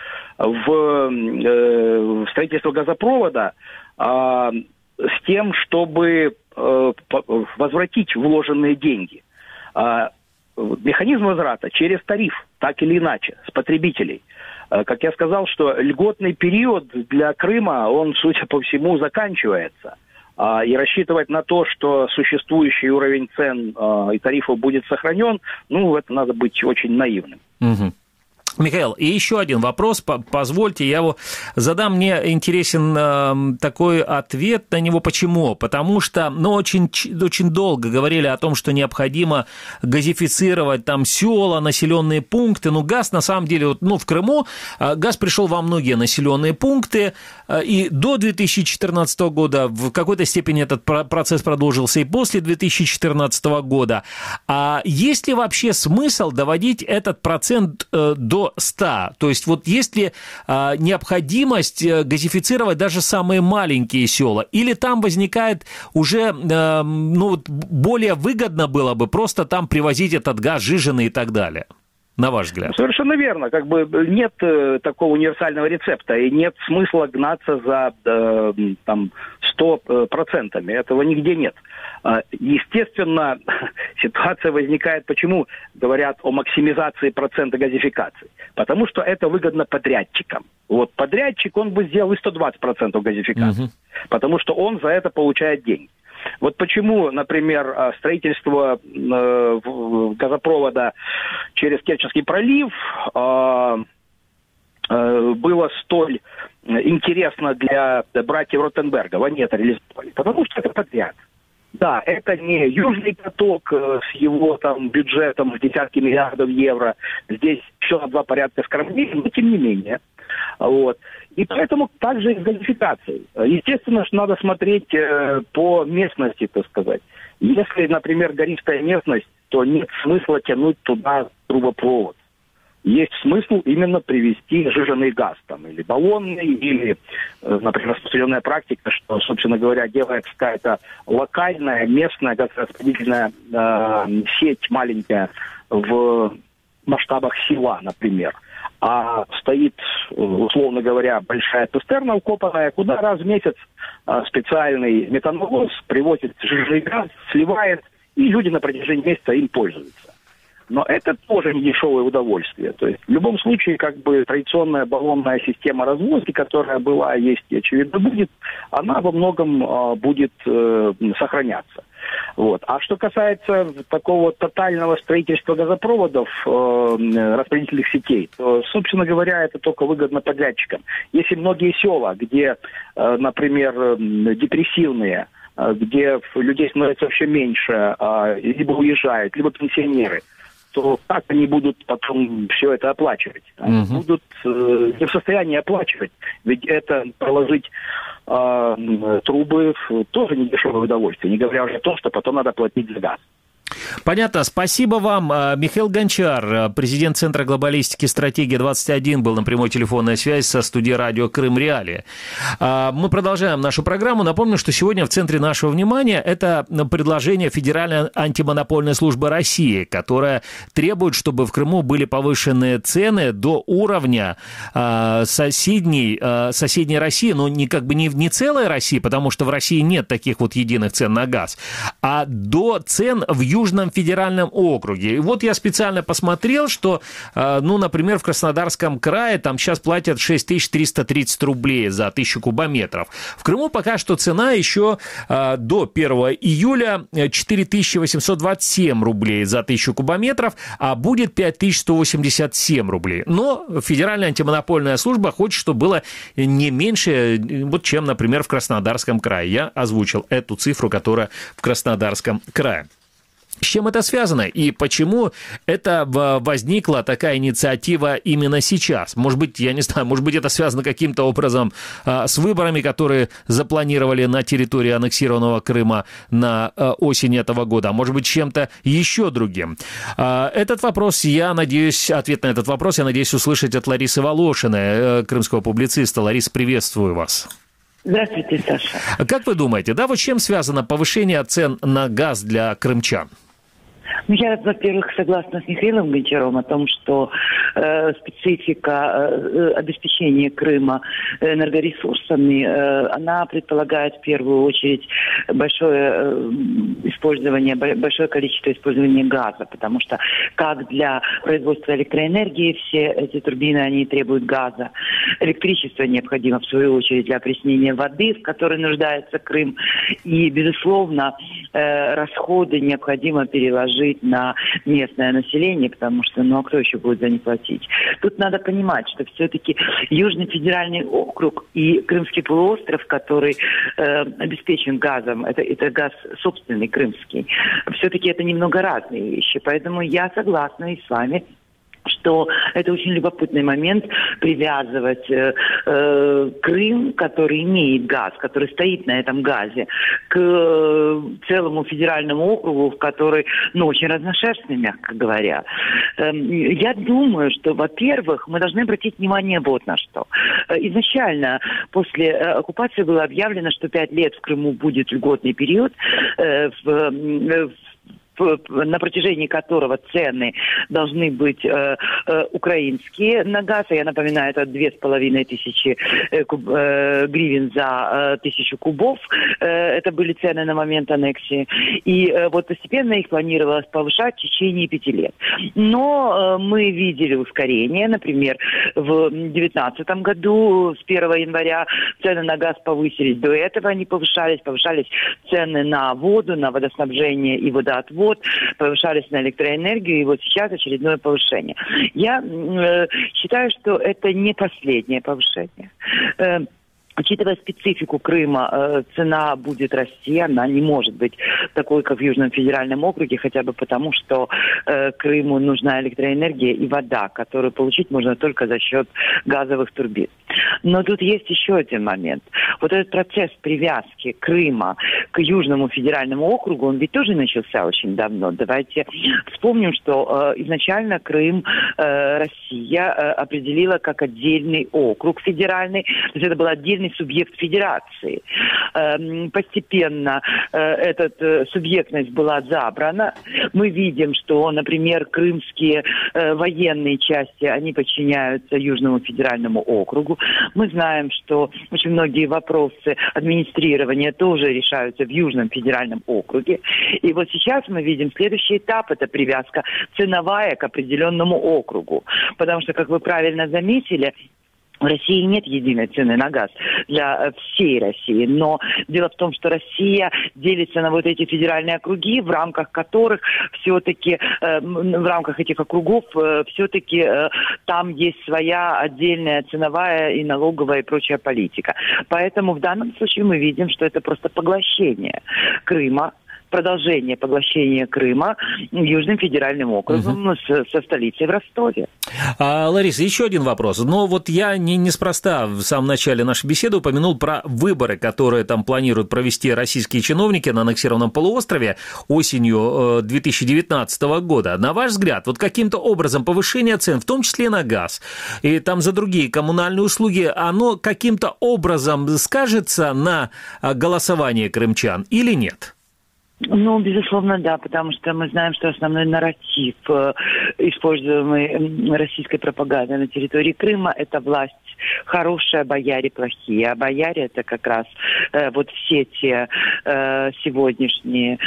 в строительство газопровода с тем, чтобы возвратить вложенные деньги. Механизм возврата через тариф, так или иначе, с потребителей. Как я сказал, что льготный период для Крыма, он, судя по всему, заканчивается. И рассчитывать на то, что существующий уровень цен и тарифов будет сохранен, это надо быть очень наивным. Угу. Михаил, и еще один вопрос, позвольте, я его задам, мне интересен такой ответ на него. Почему? Потому что, очень долго говорили о том, что необходимо газифицировать там села, населенные пункты, газ на самом деле, в Крыму газ пришел во многие населенные пункты, и до 2014 года в какой-то степени этот процесс продолжился и после 2014 года. А есть ли вообще смысл доводить этот процент до 100. То есть есть ли необходимость газифицировать даже самые маленькие села? Или там возникает уже, более выгодно было бы просто там привозить этот газ сжиженный и так далее? На ваш взгляд? Совершенно верно. Нет такого универсального рецепта, и нет смысла гнаться за 100%. Этого нигде нет. Естественно, ситуация возникает, почему говорят о максимизации процента газификации? Потому что это выгодно подрядчикам. Подрядчик, он бы сделал и 120% газификации, потому что он за это получает деньги. Почему, например, строительство газопровода через Керченский пролив было столь интересно для братьев Ротенбергов, они это реализовали? Потому что это подряд. Да, это не Южный поток с его бюджетом в десятки миллиардов евро. Здесь все на 2 порядка скромнее, но тем не менее. И поэтому также и с газификацией. Естественно, что надо смотреть по местности, так сказать. Если, например, гористая местность, то нет смысла тянуть туда трубопровод. Есть смысл именно привезти сжиженный газ, или баллонный, или, например, распространенная практика, что, собственно говоря, делается какая-то локальная, местная газораспределительная сеть маленькая в масштабах села, например. А стоит, условно говоря, большая цистерна укопанная, куда раз в месяц специальный метановоз привозит сжиженный газ, сливает, и люди на протяжении месяца им пользуются. Но это тоже не дешевое удовольствие. То есть в любом случае, традиционная баллонная система развозки, которая была, есть и, очевидно, будет, она во многом будет сохраняться. А что касается такого тотального строительства газопроводов, распределительных сетей, то, собственно говоря, это только выгодно подрядчикам. Если многие села, где, например, депрессивные, где людей становится все меньше, либо уезжают, либо пенсионеры, то как они будут потом все это оплачивать? Они будут не в состоянии оплачивать, ведь это проложить трубы тоже не дешевое удовольствие, не говоря уже о том, что потом надо платить за газ. Понятно. Спасибо вам. Михаил Гончар, президент Центра глобалистики «Стратегия-21», был на прямой телефонной связи со студией радио «Крым Реалии». Мы продолжаем нашу программу. Напомню, что сегодня в центре нашего внимания это предложение Федеральной антимонопольной службы России, которая требует, чтобы в Крыму были повышены цены до уровня соседней России, но не целой России, потому что в России нет таких единых цен на газ, а до цен в Южном федеральном округе. И я специально посмотрел, что, например, в Краснодарском крае там сейчас платят 6330 рублей за 1000 кубометров. В Крыму пока что цена еще до 1 июля 4827 рублей за 1000 кубометров, а будет 5187 рублей. Но Федеральная антимонопольная служба хочет, чтобы было не меньше, чем, например, в Краснодарском крае. Я озвучил эту цифру, которая в Краснодарском крае. С чем это связано и почему это возникла такая инициатива именно сейчас? Может быть, я не знаю, может быть, это связано каким-то образом с выборами, которые запланировали на территории аннексированного Крыма на осень этого года, а может быть, чем-то еще другим. Этот вопрос, ответ на этот вопрос, я надеюсь услышать от Ларисы Волошиной, крымского публициста. Лариса, приветствую вас. Здравствуйте, Саша. Как вы думаете, с чем связано повышение цен на газ для крымчан? Я, во-первых, согласна с Михаилом Гончаром о том, что специфика обеспечения Крыма энергоресурсами, она предполагает в первую очередь большое количество использования газа, потому что как для производства электроэнергии все эти турбины, они требуют газа. Электричество необходимо, в свою очередь, для опреснения воды, в которой нуждается Крым. И, безусловно, расходы необходимо переложить давить на местное население, потому что, а кто еще будет за них платить? Тут надо понимать, что все-таки Южный федеральный округ и Крымский полуостров, который обеспечен газом, это газ собственный крымский, все-таки это немного разные вещи. Поэтому я согласна и с вами, что это очень любопытный момент привязывать Крым, который имеет газ, который стоит на этом газе, к целому федеральному округу, который, очень разношерстный, мягко говоря. Я думаю, что, во-первых, мы должны обратить внимание вот на что. Изначально после оккупации было объявлено, что 5 лет в Крыму будет льготный период, на протяжении которого цены должны быть украинские на газ. Я напоминаю, это 2500 гривен за 1000 кубов. Это были цены на момент аннексии. И вот постепенно их планировалось повышать в течение 5 лет. Но мы видели ускорение. Например, в 2019 году с 1 января цены на газ повысились. До этого они повышались цены на воду, на водоснабжение и водоотвод, повышались на электроэнергию, и вот сейчас очередное повышение. Я считаю, что это не последнее повышение. Учитывая специфику Крыма, цена будет расти, она не может быть такой, как в Южном федеральном округе, хотя бы потому, что Крыму нужна электроэнергия и вода, которую получить можно только за счет газовых турбин. Но тут есть еще один момент. Вот этот процесс привязки Крыма к Южному федеральному округу, он ведь тоже начался очень давно. Давайте вспомним, что изначально Крым Россия определила как отдельный округ федеральный, то есть это был отдельный субъект федерации. Постепенно эта субъектность была забрана. Мы видим, что, например, крымские военные части, они подчиняются Южному федеральному округу. Мы знаем, что очень многие вопросы администрирования тоже решаются в Южном федеральном округе. И вот сейчас мы видим следующий этап, это привязка ценовая к определенному округу. Потому что, как вы правильно заметили, в России нет единой цены на газ для всей России, но дело в том, что Россия делится на вот эти федеральные округи, в рамках которых все-таки, в рамках этих округов все-таки там есть своя отдельная ценовая и налоговая и прочая политика. Поэтому в данном случае мы видим, что это просто поглощение Крыма, продолжение поглощения Крыма Южным федеральным округом со столицей в Ростове. Лариса, еще один вопрос. Но вот я неспроста в самом начале нашей беседы упомянул про выборы, которые там планируют провести российские чиновники на аннексированном полуострове осенью 2019 года. На ваш взгляд, вот каким-то образом повышение цен, в том числе на газ, и там за другие коммунальные услуги, оно каким-то образом скажется на голосование крымчан или нет? Безусловно, да, потому что мы знаем, что основной нарратив, используемый российской пропагандой на территории Крыма, это власть хорошая, бояре плохие. А бояре это как раз вот все те сегодняшние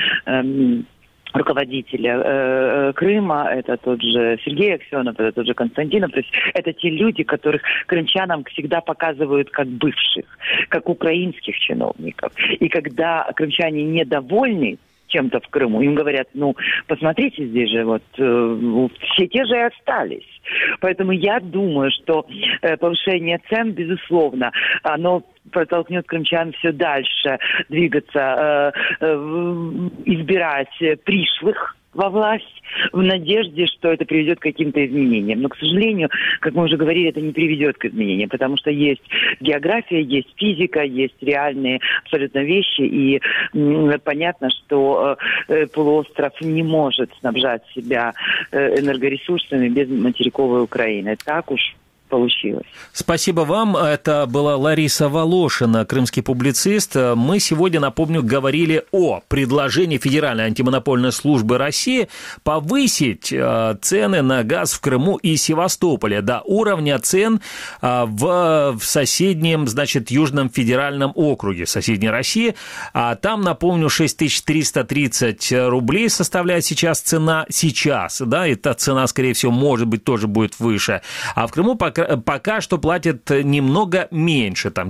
руководителя Крыма, это тот же Сергей Аксенов, это тот же Константинов, то есть это те люди, которых крымчанам всегда показывают как бывших, как украинских чиновников. И когда крымчане недовольны чем-то в Крыму, им говорят, посмотрите, здесь же вот все те же и остались. Поэтому я думаю, что повышение цен, безусловно, оно протолкнет крымчан все дальше двигаться, избирать пришлых во власть в надежде, что это приведет к каким-то изменениям. Но, к сожалению, как мы уже говорили, это не приведет к изменениям, потому что есть география, есть физика, есть реальные абсолютно вещи, и понятно, что полуостров не может снабжать себя энергоресурсами без материковой Украины. Так уж получилось. Спасибо вам. Это была Лариса Волошина, крымский публицист. Мы сегодня, напомню, говорили о предложении Федеральной антимонопольной службы России повысить цены на газ в Крыму и Севастополе до уровня цен в соседнем, Южном федеральном округе соседней России. А там, напомню, 6330 рублей составляет сейчас цена. Эта цена, скорее всего, может быть, тоже будет выше. А в Крыму, по крайней пока что платят немного меньше, там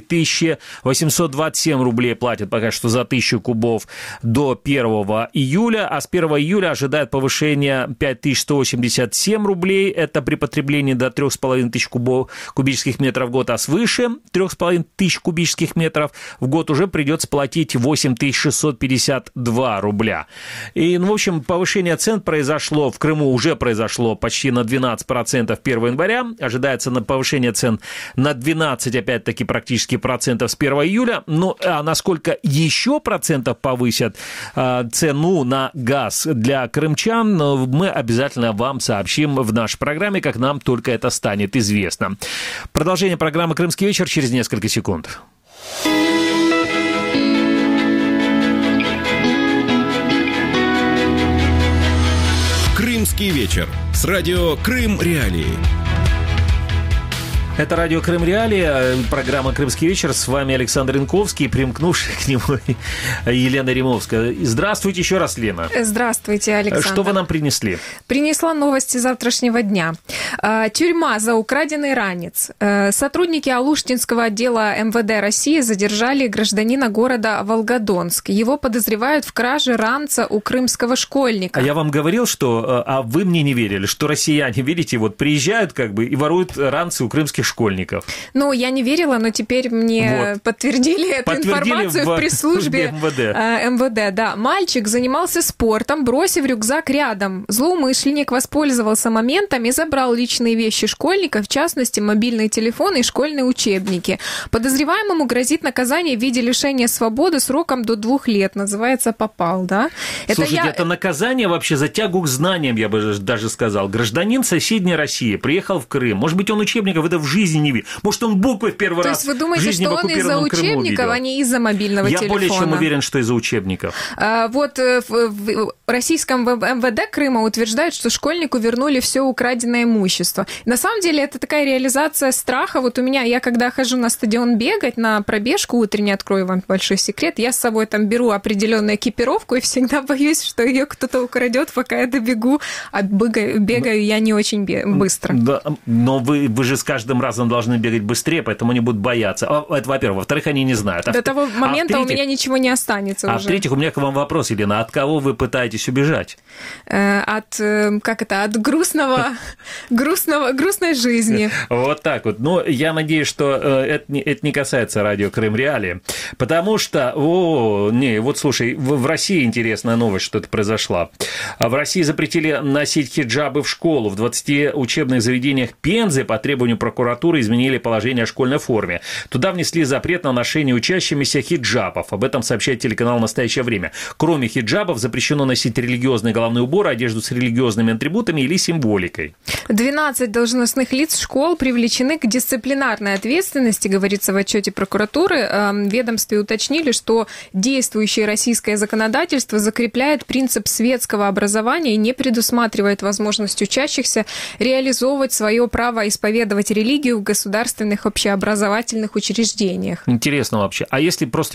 4827 рублей платят пока что за 1000 кубов до 1 июля, а с 1 июля ожидают повышение 5187 рублей, это при потреблении до 3500 кубических метров в год, а свыше 3500 кубических метров в год уже придется платить 8652 рубля. И, в общем, повышение цен произошло, в Крыму уже произошло почти на 12% 1 января, ожидается повышение цен на 12, опять-таки, практически процентов с 1 июля, ну, а насколько еще процентов повысят цену на газ для крымчан, мы обязательно вам сообщим в нашей программе, как нам только это станет известно. Продолжение программы «Крымский вечер» через несколько секунд. «Крымский вечер» с радио «Крым Реалии». Это радио «Крым Реалии», программа «Крымский вечер». С вами Александр Янковский, примкнувший к нему Елена Римовская. Здравствуйте еще раз, Лена. Здравствуйте, Александр. Что вы нам принесли? Принесла новости завтрашнего дня. Тюрьма за украденный ранец. Сотрудники Алуштинского отдела МВД России задержали гражданина города Волгодонск. Его подозревают в краже ранца у крымского школьника. А я вам говорил, что... А вы мне не верили, что россияне, видите, вот приезжают как бы и воруют ранцы у крымских школьников. Ну, я не верила, но теперь мне подтвердили эту информацию в пресс-службе МВД. Да. Мальчик занимался спортом, бросив рюкзак рядом. Злоумышленник воспользовался моментом и забрал личные вещи школьников, в частности, мобильные телефоны и школьные учебники. Подозреваемому грозит наказание в виде лишения свободы сроком до 2 лет. Называется «попал», да? Слушайте, это наказание вообще за тягу к знаниям, я бы даже сказал. Гражданин соседней России приехал в Крым. Может быть, он учебников это в жизни не видел. Может, он буквы в первый раз в жизни в оккупированном Крыму увидел. То есть вы думаете, что он из-за учебников, а не из-за мобильного телефона? Я более чем уверен, что из-за учебников. Вот в российском МВД Крыма утверждают, что школьнику вернули все украденное имущество. На самом деле, это такая реализация страха. Вот у меня, я когда хожу на стадион бегать, на пробежку утреннюю, открою вам большой секрет, я с собой там беру определенную экипировку и всегда боюсь, что ее кто-то украдет, пока я добегу, а бегаю я не очень быстро. Да, но вы же с каждым разом должны бегать быстрее, поэтому они будут бояться. Это, во-первых. Во-вторых, они не знают. До того момента у меня ничего не останется уже. А в-третьих, у меня к вам вопрос, Елена. От кого вы пытаетесь убежать? От грустной жизни. Вот так вот. Но я надеюсь, что это не касается радио «Крым Реалии». Потому что, вот слушай, в России интересная новость, что это произошло. В России запретили носить хиджабы в школу. В 20 учебных заведениях Пензы по требованию прокуратуры изменили положение о школьной форме. Туда внесли запрет на ношение учащимися хиджабов. Об этом сообщает телеканал «Настоящее время». Кроме хиджабов запрещено носить религиозные головные уборы, одежду с религиозными атрибутами или символикой. 12 должностных лиц школ привлечены к дисциплинарной ответственности, говорится в отчете прокуратуры. В ведомстве уточнили, что действующее российское законодательство закрепляет принцип светского образования и не предусматривает возможность учащихся реализовывать свое право исповедовать религию в государственных общеобразовательных учреждениях. Интересно вообще. А если просто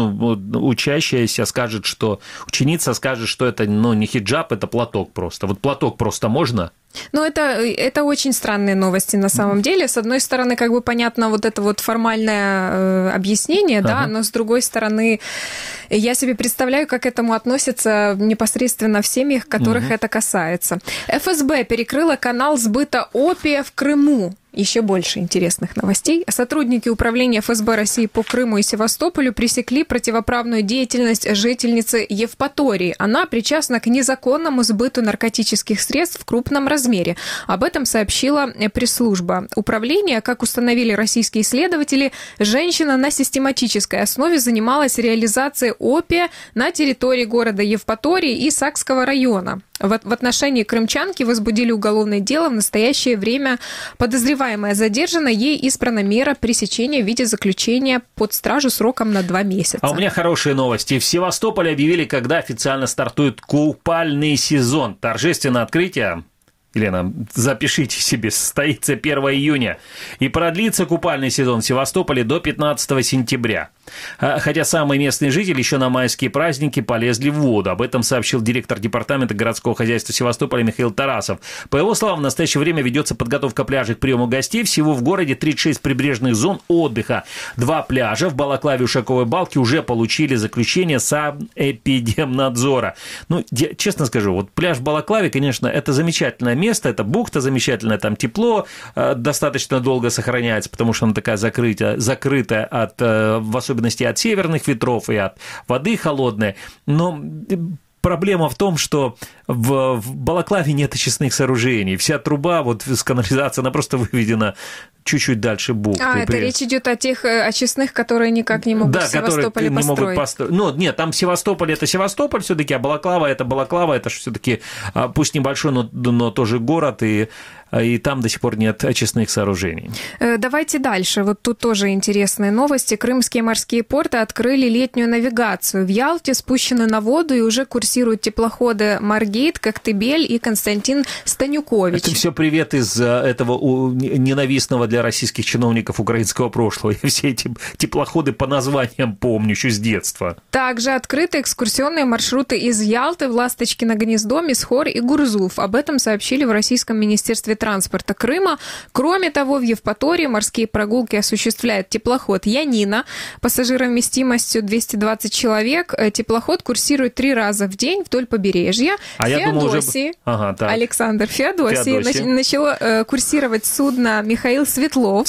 учащаяся скажет, что ученица скажет, что это не хиджаб, это платок просто. Вот платок просто можно? Ну, это очень странные новости на самом деле. С одной стороны, как бы понятно вот это вот формальное объяснение, да, но с другой стороны, я себе представляю, как к этому относятся непосредственно в семьях, которых это касается. ФСБ перекрыла канал сбыта опия в Крыму. Еще больше интересных новостей. Сотрудники Управления ФСБ России по Крыму и Севастополю пресекли противоправную деятельность жительницы Евпатории. Она причастна к незаконному сбыту наркотических средств в крупном размере. Об этом сообщила пресс-служба управления. Как установили российские исследователи, женщина на систематической основе занималась реализацией опия на территории города Евпатории и Сакского района. В отношении крымчанки возбудили уголовное дело. В настоящее время подозреваемая задержана. Ей избрана мера пресечения в виде заключения под стражу сроком на 2 месяца. А у меня хорошие новости. В Севастополе объявили, когда официально стартует купальный сезон. Торжественное открытие, Елена, запишите себе, состоится 1 июня. И продлится купальный сезон в Севастополе до 15 сентября. Хотя самые местные жители еще на майские праздники полезли в воду. Об этом сообщил директор департамента городского хозяйства Севастополя Михаил Тарасов. По его словам, в настоящее время ведется подготовка пляжей к приему гостей. Всего в городе 36 прибрежных зон отдыха. 2 пляжа в Балаклаве и Ушаковой Балке уже получили заключение Санэпидемнадзора. Ну, честно скажу, вот пляж в Балаклаве, конечно, это замечательное место, это бухта замечательная, там тепло достаточно долго сохраняется, потому что она такая закрытая в особенности от северных ветров и от воды холодной. Но проблема в том, что в Балаклаве нет очистных сооружений. Вся труба вот с канализацией, она просто выведена чуть-чуть дальше бухты. Это речь идет о тех очистных, которые никак не могут в Севастополе построить. Ну, нет, там Севастополь – это Севастополь все-таки, а Балаклава – это Балаклава, это все-таки пусть небольшой, но тоже город, и там до сих пор нет очистных сооружений. Давайте дальше. Вот тут тоже интересные новости. Крымские морские порты открыли летнюю навигацию. В Ялте спущены на воду и уже курсируют теплоходы «Маргейт», «Коктебель» и «Константин Станюкович». Это все привет из этого ненавистного для российских чиновников украинского прошлого. Я все эти теплоходы по названиям помню еще с детства. Также открыты экскурсионные маршруты из Ялты в Ласточкино гнездо, Мисхор и Гурзуф. Об этом сообщили в Российском министерстве транспорта Крыма. Кроме того, в Евпатории морские прогулки осуществляет теплоход «Янина». Пассажировместимостью 220 человек. Теплоход курсирует 3 раза в день вдоль побережья. Феодосии, Александр Феодосии начало курсировать судно «Михаил Светлов».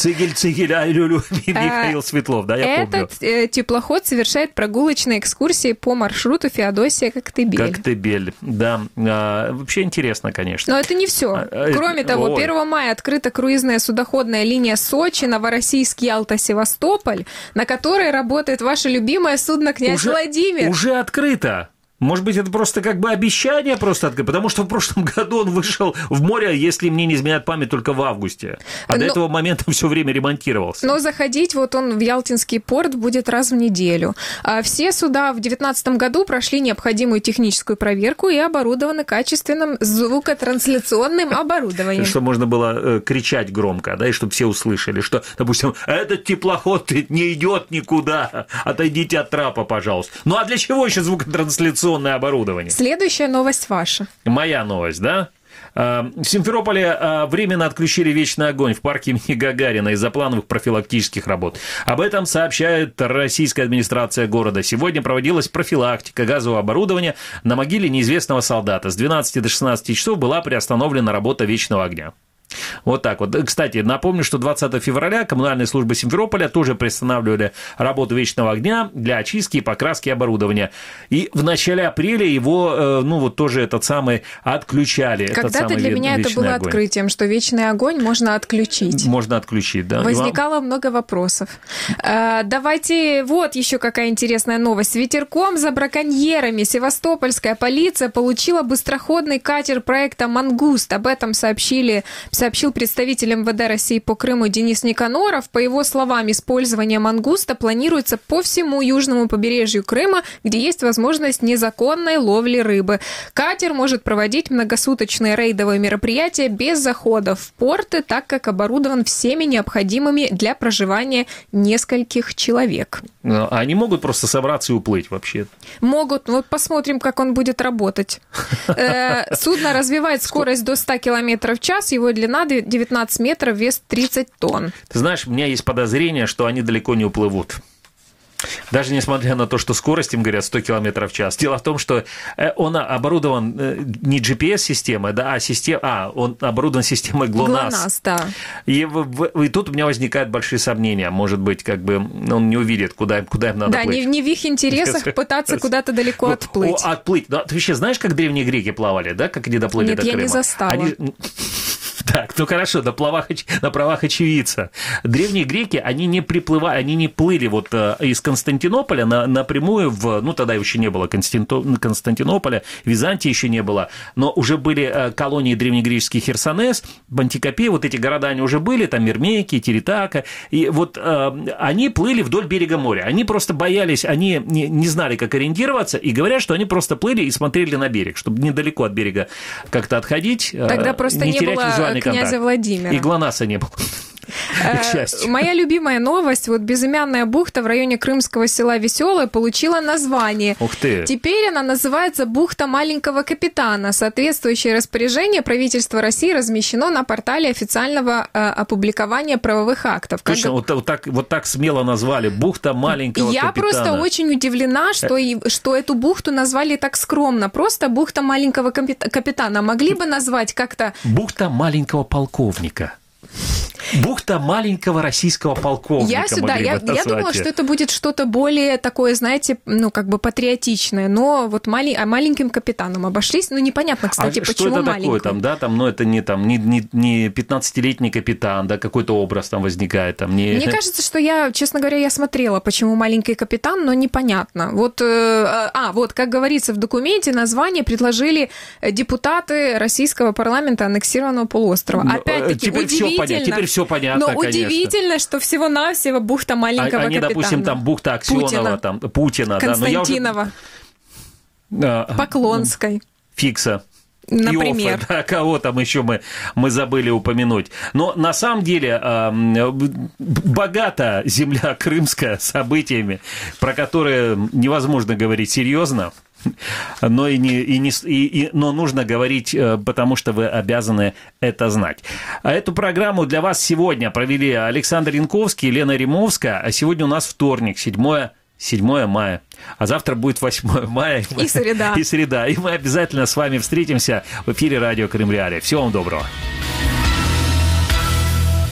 Михаил Светлов, да, я помню. Этот теплоход совершает прогулочные экскурсии по маршруту Феодосия-Коктебель. Коктебель, да. Вообще интересно, конечно. Но это не все. Кроме того, 1 мая открыта круизная судоходная линия Сочи, Новороссийск, Ялта, Севастополь, на которой работает ваше любимое судно «Князь Владимир». Уже открыто. Может быть, это просто как бы обещание просто открыть, потому что в прошлом году он вышел в море, если мне не изменяет память, только в августе. А до этого момента все время ремонтировался. Но заходить вот он в Ялтинский порт будет раз в неделю. Все суда в 2019 году прошли необходимую техническую проверку и оборудованы качественным звукотрансляционным оборудованием. Чтобы можно было кричать громко, да, и чтобы все услышали, что, допустим, этот теплоход не идет никуда, отойдите от трапа, пожалуйста. Ну а для чего еще звукотрансляционное оборудование? Следующая новость ваша. Моя новость, да? В Симферополе временно отключили вечный огонь в парке имени Гагарина из-за плановых профилактических работ. Об этом сообщает российская администрация города. Сегодня проводилась профилактика газового оборудования на могиле неизвестного солдата. С 12 до 16 часов была приостановлена работа вечного огня. Вот так вот. Кстати, напомню, что 20 февраля коммунальные службы Симферополя тоже приостанавливали работу вечного огня для очистки и покраски оборудования. И в начале апреля его, тоже этот самый отключали. Когда-то для меня это было открытием, что вечный огонь можно отключить. Можно отключить, да. Возникало много вопросов. Давайте, вот еще какая интересная новость. Ветерком за браконьерами севастопольская полиция получила быстроходный катер проекта «Мангуст». Об этом сообщил представитель МВД России по Крыму Денис Никаноров. По его словам, использование мангуста планируется по всему южному побережью Крыма, где есть возможность незаконной ловли рыбы. Катер может проводить многосуточные рейдовые мероприятия без захода в порты, так как оборудован всеми необходимыми для проживания нескольких человек. Они могут просто собраться и уплыть вообще? Могут. Вот посмотрим, как он будет работать. Судно развивает скорость до 100 км в час, его длина 19 метров, вес 30 тонн. Ты знаешь, у меня есть подозрение, что они далеко не уплывут. Даже несмотря на то, что скорость, им говорят, 100 км в час. Дело в том, что он оборудован не GPS-системой, да, он оборудован системой GLONASS. GLONASS, да. И тут у меня возникают большие сомнения. Может быть, как бы он не увидит, куда им надо плыть. Да, не в их интересах пытаться куда-то далеко отплыть. Отплыть. Ты вообще знаешь, как древние греки плавали, да? Как они доплыли до Крыма? Нет, я не застала. Так, хорошо, на правах очевидца. Древние греки, они не плыли вот из Константинополя напрямую тогда еще не было Константинополя, Византии еще не было, но уже были колонии древнегреческих Херсонес, Пантикопей, вот эти города, они уже были, там Мирмейки, Тиритака, и вот они плыли вдоль берега моря, они просто боялись, они не знали, как ориентироваться, и говорят, что они просто плыли и смотрели на берег, чтобы недалеко от берега как-то отходить, тогда просто не терять было визуальный князя контакт. Владимира. И ГЛОНАССа не было. к счастью. Моя любимая новость. Вот безымянная бухта в районе крымского села Веселое получила название. Ух ты. Теперь она называется «Бухта маленького капитана». Соответствующее распоряжение правительства России размещено на портале официального опубликования правовых актов. Точно, вот так смело назвали «Бухта маленького капитана». Я просто очень удивлена, что эту бухту назвали так скромно. Просто «Бухта маленького капитана». Могли бы назвать как-то... «Бухта маленького полковника». Бухта маленького российского полковника. Я думала, что это будет что-то более такое, знаете, ну, как бы патриотичное, но вот маленьким капитаном обошлись, ну, непонятно, кстати, почему маленьким. Что это такое там, да, там, ну, это не 15-летний капитан, да, какой-то образ там возникает, там, не... Мне кажется, что честно говоря, я смотрела, почему маленький капитан, но непонятно. Вот, как говорится в документе, название предложили депутаты российского парламента аннексированного полуострова. Опять-таки, теперь все понятно, но конечно. Удивительно, что всего-навсего бухта маленького капитана. Они, допустим, там бухта Аксенова, Путина, Константинова, Поклонской. Фикса. Например. Иоффе, да, кого там еще мы забыли упомянуть. Но на самом деле богата земля крымская событиями, про которые невозможно говорить серьезно. Но, но нужно говорить, потому что вы обязаны это знать. Эту программу для вас сегодня провели Александр Янковский, Елена Римовская, а сегодня у нас вторник, 7 мая. А завтра будет 8 мая. И среда. И мы обязательно с вами встретимся в эфире радио Крым Реалии. Всего вам доброго.